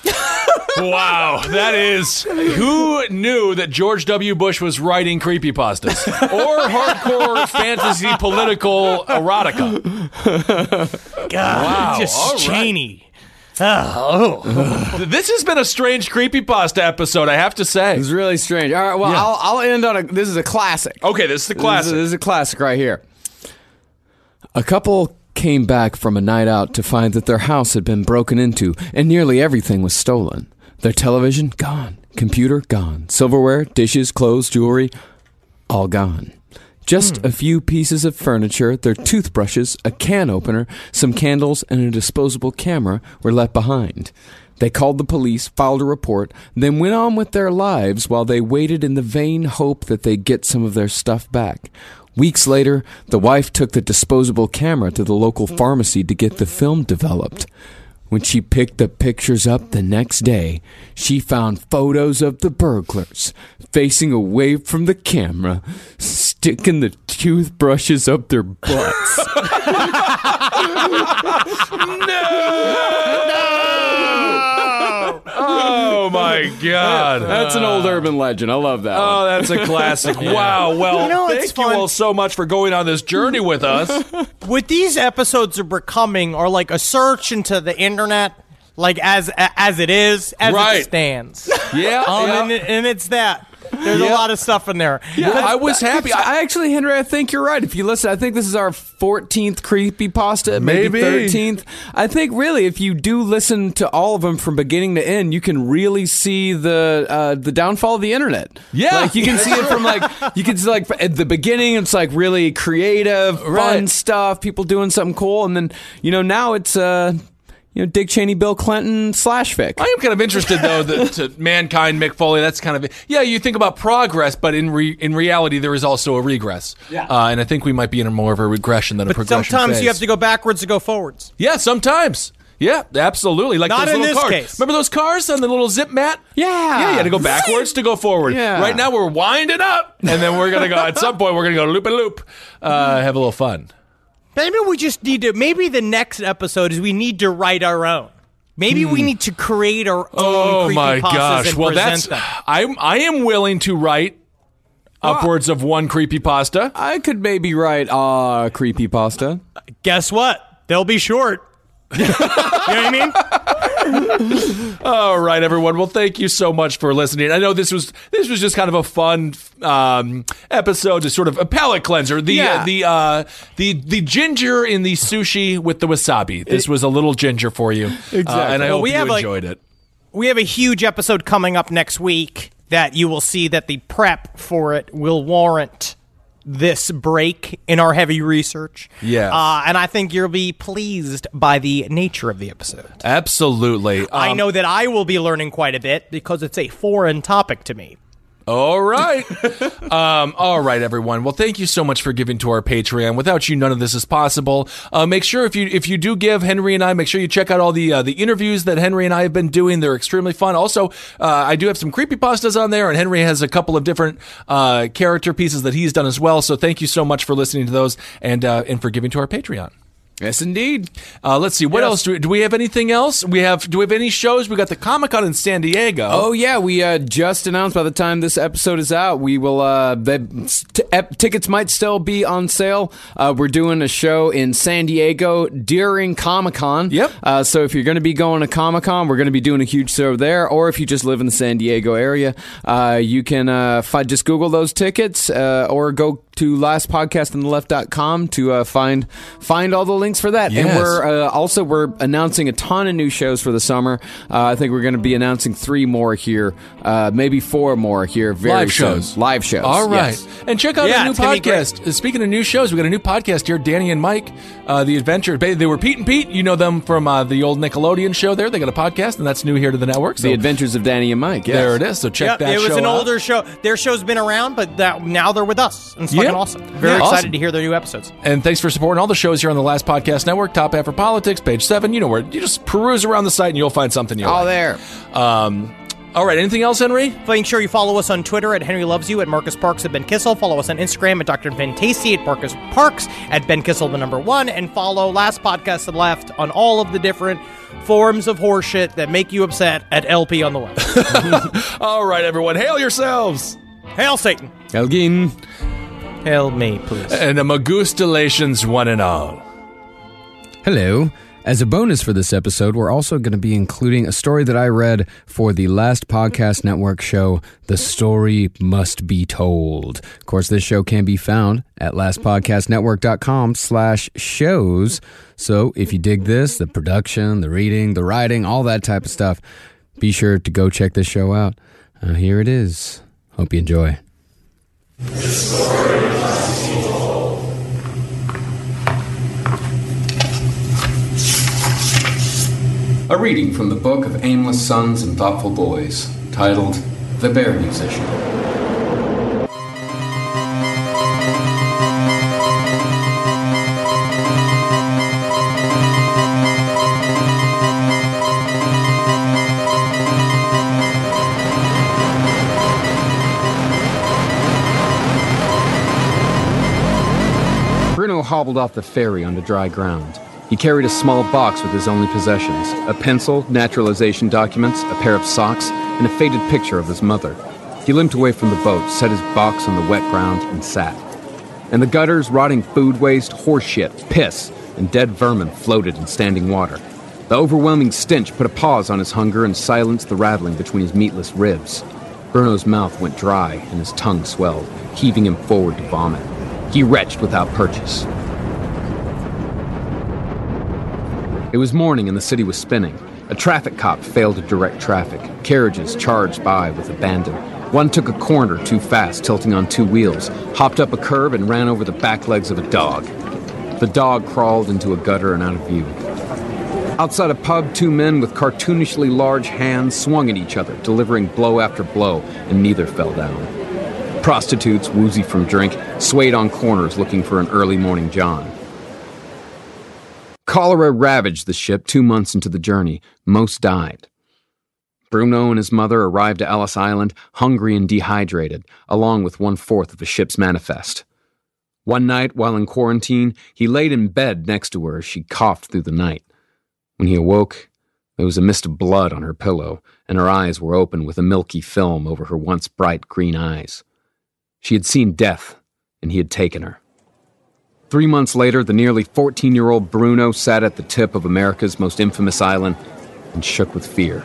Wow, that is... Who knew that George W. Bush was writing creepypastas? Or hardcore fantasy political erotica? God, Wow, just all right. Cheney. Oh. This has been a strange creepypasta episode, I have to say. It's really strange. All right, well, Yeah. I'll, I'll end on a. This is a classic. Okay, this is the This is, classic. this is a classic right here. A couple came back from a night out to find that their house had been broken into and nearly everything was stolen. Their television, gone. Computer, gone. Silverware, dishes, clothes, jewelry, all gone. Just Hmm. a few pieces of furniture, their toothbrushes, a can opener, some candles, and a disposable camera were left behind. They called the police, filed a report, then went on with their lives while they waited in the vain hope that they'd get some of their stuff back. Weeks later, the wife took the disposable camera to the local pharmacy to get the film developed. When she picked the pictures up the next day, she found photos of the burglars facing away from the camera, sticking the toothbrushes up their butts. Oh my God. That's an old urban legend. I love that Oh, one. that's a classic. Wow. Well, You know, it's thank you fun. all so much for going on this journey with us. What these episodes are becoming are like a search into the internet, like as as it is, as Right. it stands. Yeah. Um, yeah. and, it- and it's that. There's Yeah. a lot of stuff in there. Yeah, I was happy. I, I actually, Henry, I think you're right. If you listen, I think this is our fourteenth creepypasta, maybe, Maybe. thirteenth. I think really, if you do listen to all of them from beginning to end, you can really see the uh, the downfall of the internet. Yeah. like you can see it from like you can see like at the beginning, it's like really creative, fun Right. stuff, people doing something cool, and then you know now it's uh you know Dick Cheney, Bill Clinton slash fic. I am kind of interested, though, that to Mankind, Mick Foley, that's kind of, yeah, you think about progress, but in re, in reality, there is also a regress. Yeah. Uh, and I think we might be in a more of a regression than a But progression sometimes phase. you have to go backwards to go forwards. Yeah, sometimes. Yeah, absolutely. Like Not those in little this cars. case. Remember those cars on the little zip mat? Yeah. Yeah, you had to go backwards to go forward. Yeah. Right now, we're winding up, and then we're going to go, at some point, we're going to go loop and loop, uh, have a little fun. Maybe we just need to. Maybe the next episode is we need to write our own. Maybe we need to create our own. Oh my creepypastas gosh! and Well, present that's them. I'm I am willing to write upwards of one creepypasta. I could maybe write uh creepypasta. Guess what? They'll be short. You know what I mean? All right, everyone. Well, thank you so much for listening. I know this was this was just kind of a fun um, episode, to sort of a palate cleanser. The Yeah. uh, the uh, the the ginger in the sushi with the wasabi. This was a little ginger for you, exactly. uh, and I Well, hope we you have, like- enjoyed it. We have a huge episode coming up next week that you will see that the prep for it will warrant this break in our heavy research. Yes. Uh, and I think you'll be pleased by the nature of the episode. Absolutely. I Um, know that I will be learning quite a bit because it's a foreign topic to me. All right. um, all right, everyone. Well, thank you so much for giving to our Patreon. Without you, none of this is possible. Uh, make sure if you if you do give Henry and I, make sure you check out all the uh, the interviews that Henry and I have been doing. They're extremely fun. Also, uh, I do have some creepypastas on there, and Henry has a couple of different uh, character pieces that he's done as well. So thank you so much for listening to those and uh, and for giving to our Patreon. Yes, indeed. Uh, let's see. What Yes. else? Do we, do we have anything else? We have. Do we have any shows? We got the Comic-Con in San Diego. Oh yeah, we uh, just announced. By the time this episode is out, we will. Uh, the t- ep- tickets might still be on sale. Uh, we're doing a show in San Diego during Comic Con. Yep. Uh, so if you're going to be going to Comic Con, we're going to be doing a huge show there. Or if you just live in the San Diego area, uh, you can uh, fi- just Google those tickets uh, or go to last podcast on the left dot com to uh, find find all the links for that. Yes. And we're uh, also we're announcing a ton of new shows for the summer. Uh, I think we're going to be announcing three more here, uh, maybe four more here very Live soon. shows. Live shows. All right. yes. And check out Yeah, our new it's gonna be podcast. Uh, Speaking of new shows, we got a new podcast here, Danny and Mike, uh, The Adventure. They they were Pete and Pete. You know them from uh, the old Nickelodeon show there. They got a podcast, and that's new here to the network. So The Adventures of Danny and Mike. Yes. there it is. So check Yep, that it was show an out. older show. Their show's been around, but that, now they're with us. And it's fucking Yeah. awesome. Very Yeah. excited Awesome. to hear their new episodes. And thanks for supporting all the shows here on the Last Podcast Network. Top Half for Politics, page seven. You know where. You just peruse around the site, and you'll find something you All like. there. Um, all right. Anything else, Henry? Make sure you follow us on Twitter at Henry Loves You, at Marcus Parks, at Ben Kissel. Follow us on Instagram at Doctor Fantasy, at Marcus Parks, at Ben Kissel, the number one. And follow Last Podcast to the Left on all of the different forms of horseshit that make you upset at L P on the left. All right, everyone. Hail yourselves. Hail Satan. Elgin. Hail me, please. And a magustalations, one and all. Hello. As a bonus for this episode, we're also going to be including a story that I read for the Last Podcast Network show, The Story Must Be Told. Of course, this show can be found at lastpodcastnetwork.com slash shows. So if you dig this, the production, the reading, the writing, all that type of stuff, be sure to go check this show out. Uh, here it is. Hope you enjoy. A reading from the book of Aimless Sons and Thoughtful Boys, titled The Bear Musician. Bruno hobbled off the ferry onto dry ground. He carried a small box with his only possessions, a pencil, naturalization documents, a pair of socks, and a faded picture of his mother. He limped away from the boat, set his box on the wet ground, and sat. In the gutters, rotting food waste, horse shit, piss, and dead vermin floated in standing water. The overwhelming stench put a pause on his hunger and silenced the rattling between his meatless ribs. Bruno's mouth went dry and his tongue swelled, heaving him forward to vomit. He retched without purchase. It was morning and the city was spinning. A traffic cop failed to direct traffic. Carriages charged by with abandon. One took a corner too fast, tilting on two wheels, hopped up a curb and ran over the back legs of a dog. The dog crawled into a gutter and out of view. Outside a pub, two men with cartoonishly large hands swung at each other, delivering blow after blow, and neither fell down. Prostitutes, woozy from drink, swayed on corners looking for an early morning John. Cholera ravaged the ship two months into the journey. Most died. Bruno and his mother arrived at Ellis Island, hungry and dehydrated, along with one-fourth of the ship's manifest. One night, while in quarantine, he laid in bed next to her as she coughed through the night. When he awoke, there was a mist of blood on her pillow, and her eyes were open with a milky film over her once bright green eyes. She had seen death, and he had taken her. Three months later, the nearly fourteen-year-old Bruno sat at the tip of America's most infamous island and shook with fear.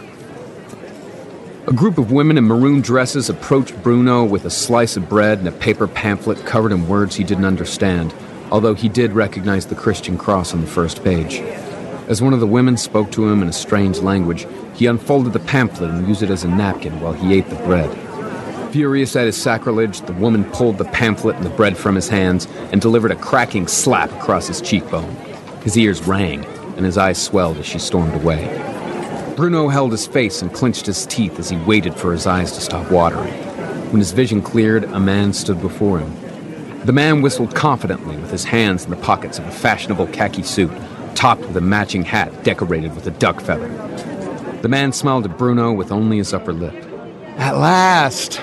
A group of women in maroon dresses approached Bruno with a slice of bread and a paper pamphlet covered in words he didn't understand, although he did recognize the Christian cross on the first page. As one of the women spoke to him in a strange language, he unfolded the pamphlet and used it as a napkin while he ate the bread. Furious at his sacrilege, the woman pulled the pamphlet and the bread from his hands and delivered a cracking slap across his cheekbone. His ears rang, and his eyes swelled as she stormed away. Bruno held his face and clenched his teeth as he waited for his eyes to stop watering. When his vision cleared, a man stood before him. The man whistled confidently with his hands in the pockets of a fashionable khaki suit, topped with a matching hat decorated with a duck feather. The man smiled at Bruno with only his upper lip. "At last!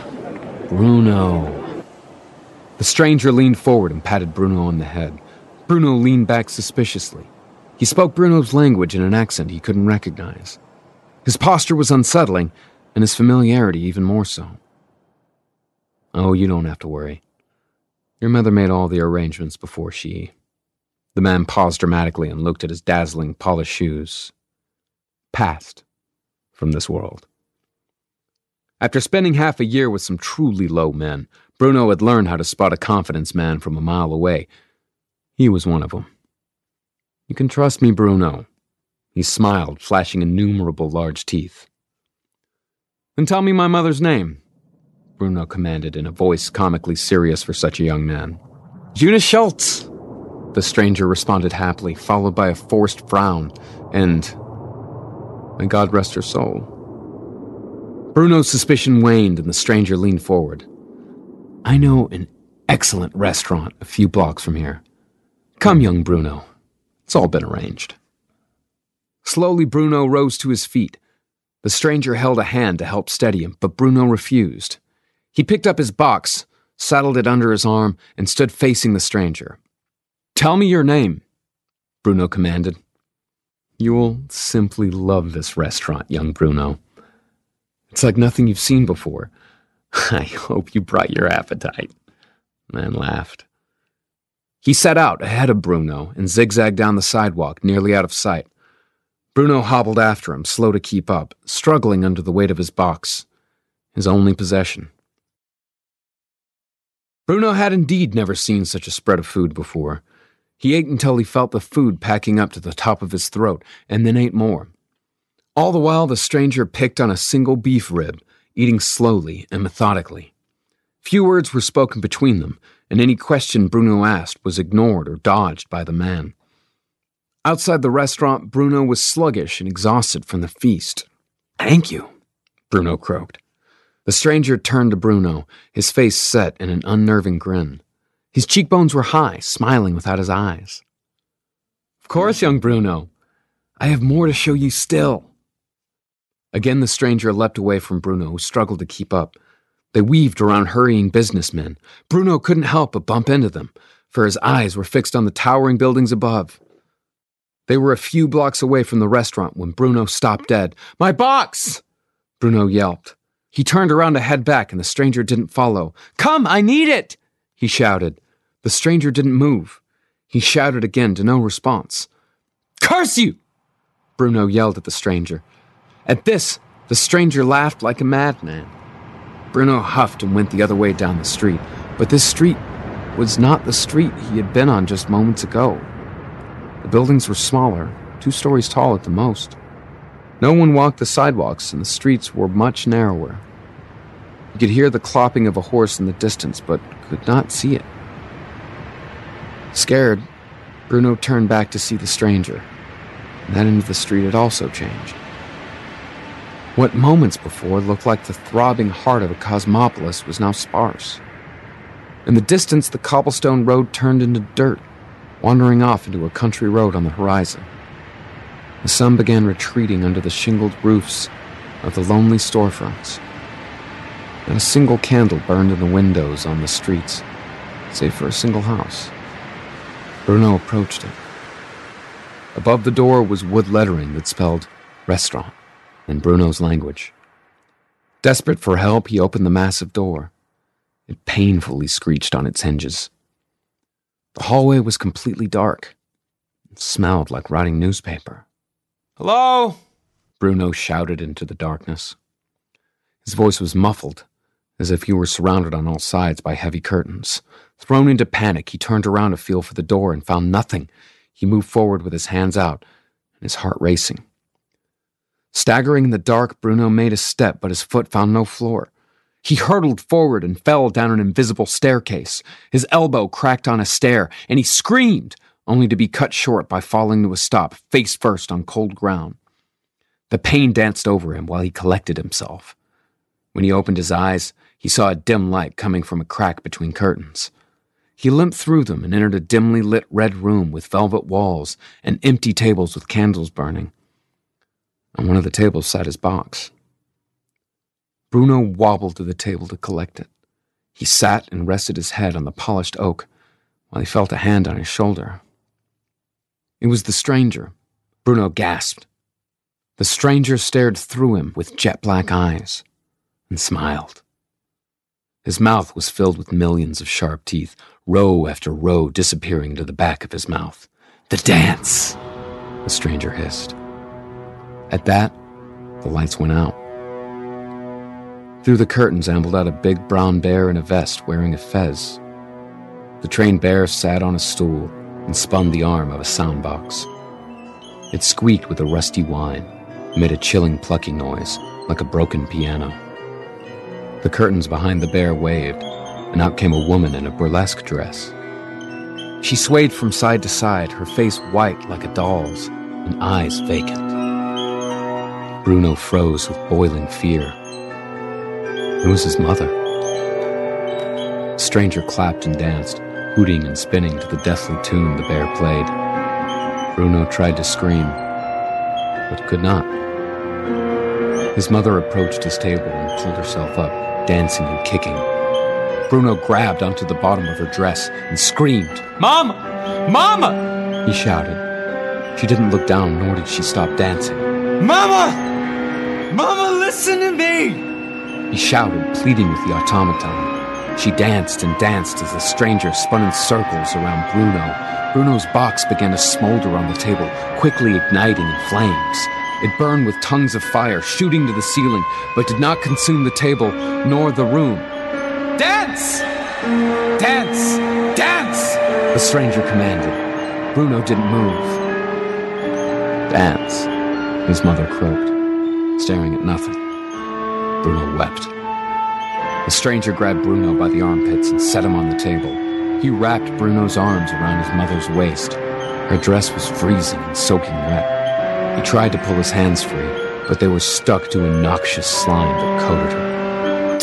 Bruno." The stranger leaned forward and patted Bruno on the head. Bruno leaned back suspiciously. He spoke Bruno's language in an accent he couldn't recognize. His posture was unsettling, and his familiarity even more so. "Oh, you don't have to worry. Your mother made all the arrangements before she..." The man paused dramatically and looked at his dazzling, polished shoes. "Passed from this world." After spending half a year with some truly low men, Bruno had learned how to spot a confidence man from a mile away. He was one of them. "You can trust me, Bruno." He smiled, flashing innumerable large teeth. "Then tell me my mother's name," Bruno commanded in a voice comically serious for such a young man. "Juna Schultz," the stranger responded happily, followed by a forced frown, and... may God rest her soul. Bruno's suspicion waned and the stranger leaned forward. "I know an excellent restaurant a few blocks from here. Come, young Bruno. It's all been arranged." Slowly, Bruno rose to his feet. The stranger held a hand to help steady him, but Bruno refused. He picked up his box, saddled it under his arm, and stood facing the stranger. "Tell me your name," Bruno commanded. "You'll simply love this restaurant, young Bruno. It's like nothing you've seen before. I hope you brought your appetite." The man laughed. He set out ahead of Bruno and zigzagged down the sidewalk, nearly out of sight. Bruno hobbled after him, slow to keep up, struggling under the weight of his box, his only possession. Bruno had indeed never seen such a spread of food before. He ate until he felt the food packing up to the top of his throat, and then ate more. All the while, the stranger picked on a single beef rib, eating slowly and methodically. Few words were spoken between them, and any question Bruno asked was ignored or dodged by the man. Outside the restaurant, Bruno was sluggish and exhausted from the feast. "Thank you," Bruno croaked. The stranger turned to Bruno, his face set in an unnerving grin. His cheekbones were high, smiling without his eyes. "Of course, young Bruno. I have more to show you still." Again, the stranger leapt away from Bruno, who struggled to keep up. They weaved around hurrying businessmen. Bruno couldn't help but bump into them, for his eyes were fixed on the towering buildings above. They were a few blocks away from the restaurant when Bruno stopped dead. "My box!" Bruno yelped. He turned around to head back, and the stranger didn't follow. "Come, I need it!" he shouted. The stranger didn't move. He shouted again to no response. "Curse you!" Bruno yelled at the stranger. At this, the stranger laughed like a madman. Bruno huffed and went the other way down the street, but this street was not the street he had been on just moments ago. The buildings were smaller, two stories tall at the most. No one walked the sidewalks, and the streets were much narrower. He could hear the clopping of a horse in the distance, but could not see it. Scared, Bruno turned back to see the stranger. And that end of the street had also changed. What moments before looked like the throbbing heart of a cosmopolis was now sparse. In the distance, the cobblestone road turned into dirt, wandering off into a country road on the horizon. The sun began retreating under the shingled roofs of the lonely storefronts. Not a single candle burned in the windows on the streets, save for a single house. Bruno approached it. Above the door was wood lettering that spelled restaurant in Bruno's language. Desperate for help, he opened the massive door. It painfully screeched on its hinges. The hallway was completely dark. It smelled like rotting newspaper. "Hello?" Bruno shouted into the darkness. His voice was muffled, as if he were surrounded on all sides by heavy curtains. Thrown into panic, he turned around to feel for the door and found nothing. He moved forward with his hands out and his heart racing. Staggering in the dark, Bruno made a step, but his foot found no floor. He hurtled forward and fell down an invisible staircase. His elbow cracked on a stair, and he screamed, only to be cut short by falling to a stop, face first on cold ground. The pain danced over him while he collected himself. When he opened his eyes, he saw a dim light coming from a crack between curtains. He limped through them and entered a dimly lit red room with velvet walls and empty tables with candles burning. On one of the tables sat his box. Bruno wobbled to the table to collect it. He sat and rested his head on the polished oak while he felt a hand on his shoulder. It was the stranger. Bruno gasped. The stranger stared through him with jet-black eyes and smiled. His mouth was filled with millions of sharp teeth, row after row disappearing into the back of his mouth. "The dance!" the stranger hissed. At that, the lights went out. Through the curtains ambled out a big brown bear in a vest wearing a fez. The trained bear sat on a stool and spun the arm of a sound box. It squeaked with a rusty whine, made a chilling plucking noise like a broken piano. The curtains behind the bear waved, and out came a woman in a burlesque dress. She swayed from side to side, her face white like a doll's, and eyes vacant. Bruno froze with boiling fear. It was his mother. The stranger clapped and danced, hooting and spinning to the deathly tune the bear played. Bruno tried to scream, but could not. His mother approached his table and pulled herself up, dancing and kicking. Bruno grabbed onto the bottom of her dress and screamed, "Mama! Mama!" he shouted. She didn't look down, nor did she stop dancing. "Mama! Mama, listen to me!" he shouted, pleading with the automaton. She danced and danced as the stranger spun in circles around Bruno. Bruno's box began to smolder on the table, quickly igniting in flames. It burned with tongues of fire, shooting to the ceiling, but did not consume the table nor the room. "Dance! Dance! Dance!" the stranger commanded. Bruno didn't move. "Dance," his mother croaked. staring at nothing. Bruno wept. The stranger grabbed Bruno by the armpits and set him on the table. He wrapped Bruno's arms around his mother's waist. Her dress was freezing and soaking wet. He tried to pull his hands free, but they were stuck to a noxious slime that coated her.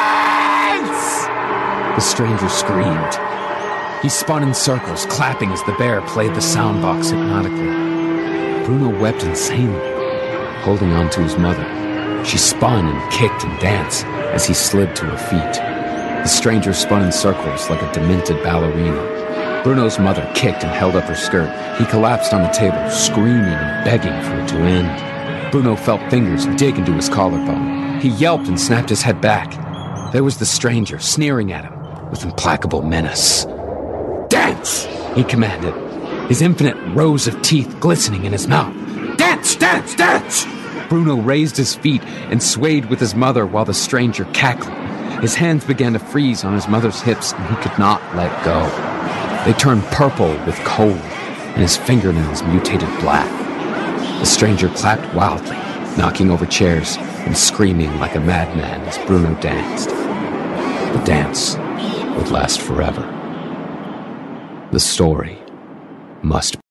Dance! The stranger screamed. He spun in circles, clapping as the bear played the soundbox hypnotically. Bruno wept insanely, holding on to his mother. She spun and kicked and danced as he slid to her feet. The stranger spun in circles like a demented ballerina. Bruno's mother kicked and held up her skirt. He collapsed on the table, screaming and begging for it to end. Bruno felt fingers dig into his collarbone. He yelped and snapped his head back. There was the stranger, sneering at him with implacable menace. "Dance!" he commanded, his infinite rows of teeth glistening in his mouth. "Dance! Dance! Dance!" Bruno raised his feet and swayed with his mother while the stranger cackled. His hands began to freeze on his mother's hips, and he could not let go. They turned purple with cold, and his fingernails mutated black. The stranger clapped wildly, knocking over chairs and screaming like a madman as Bruno danced. The dance would last forever. The story must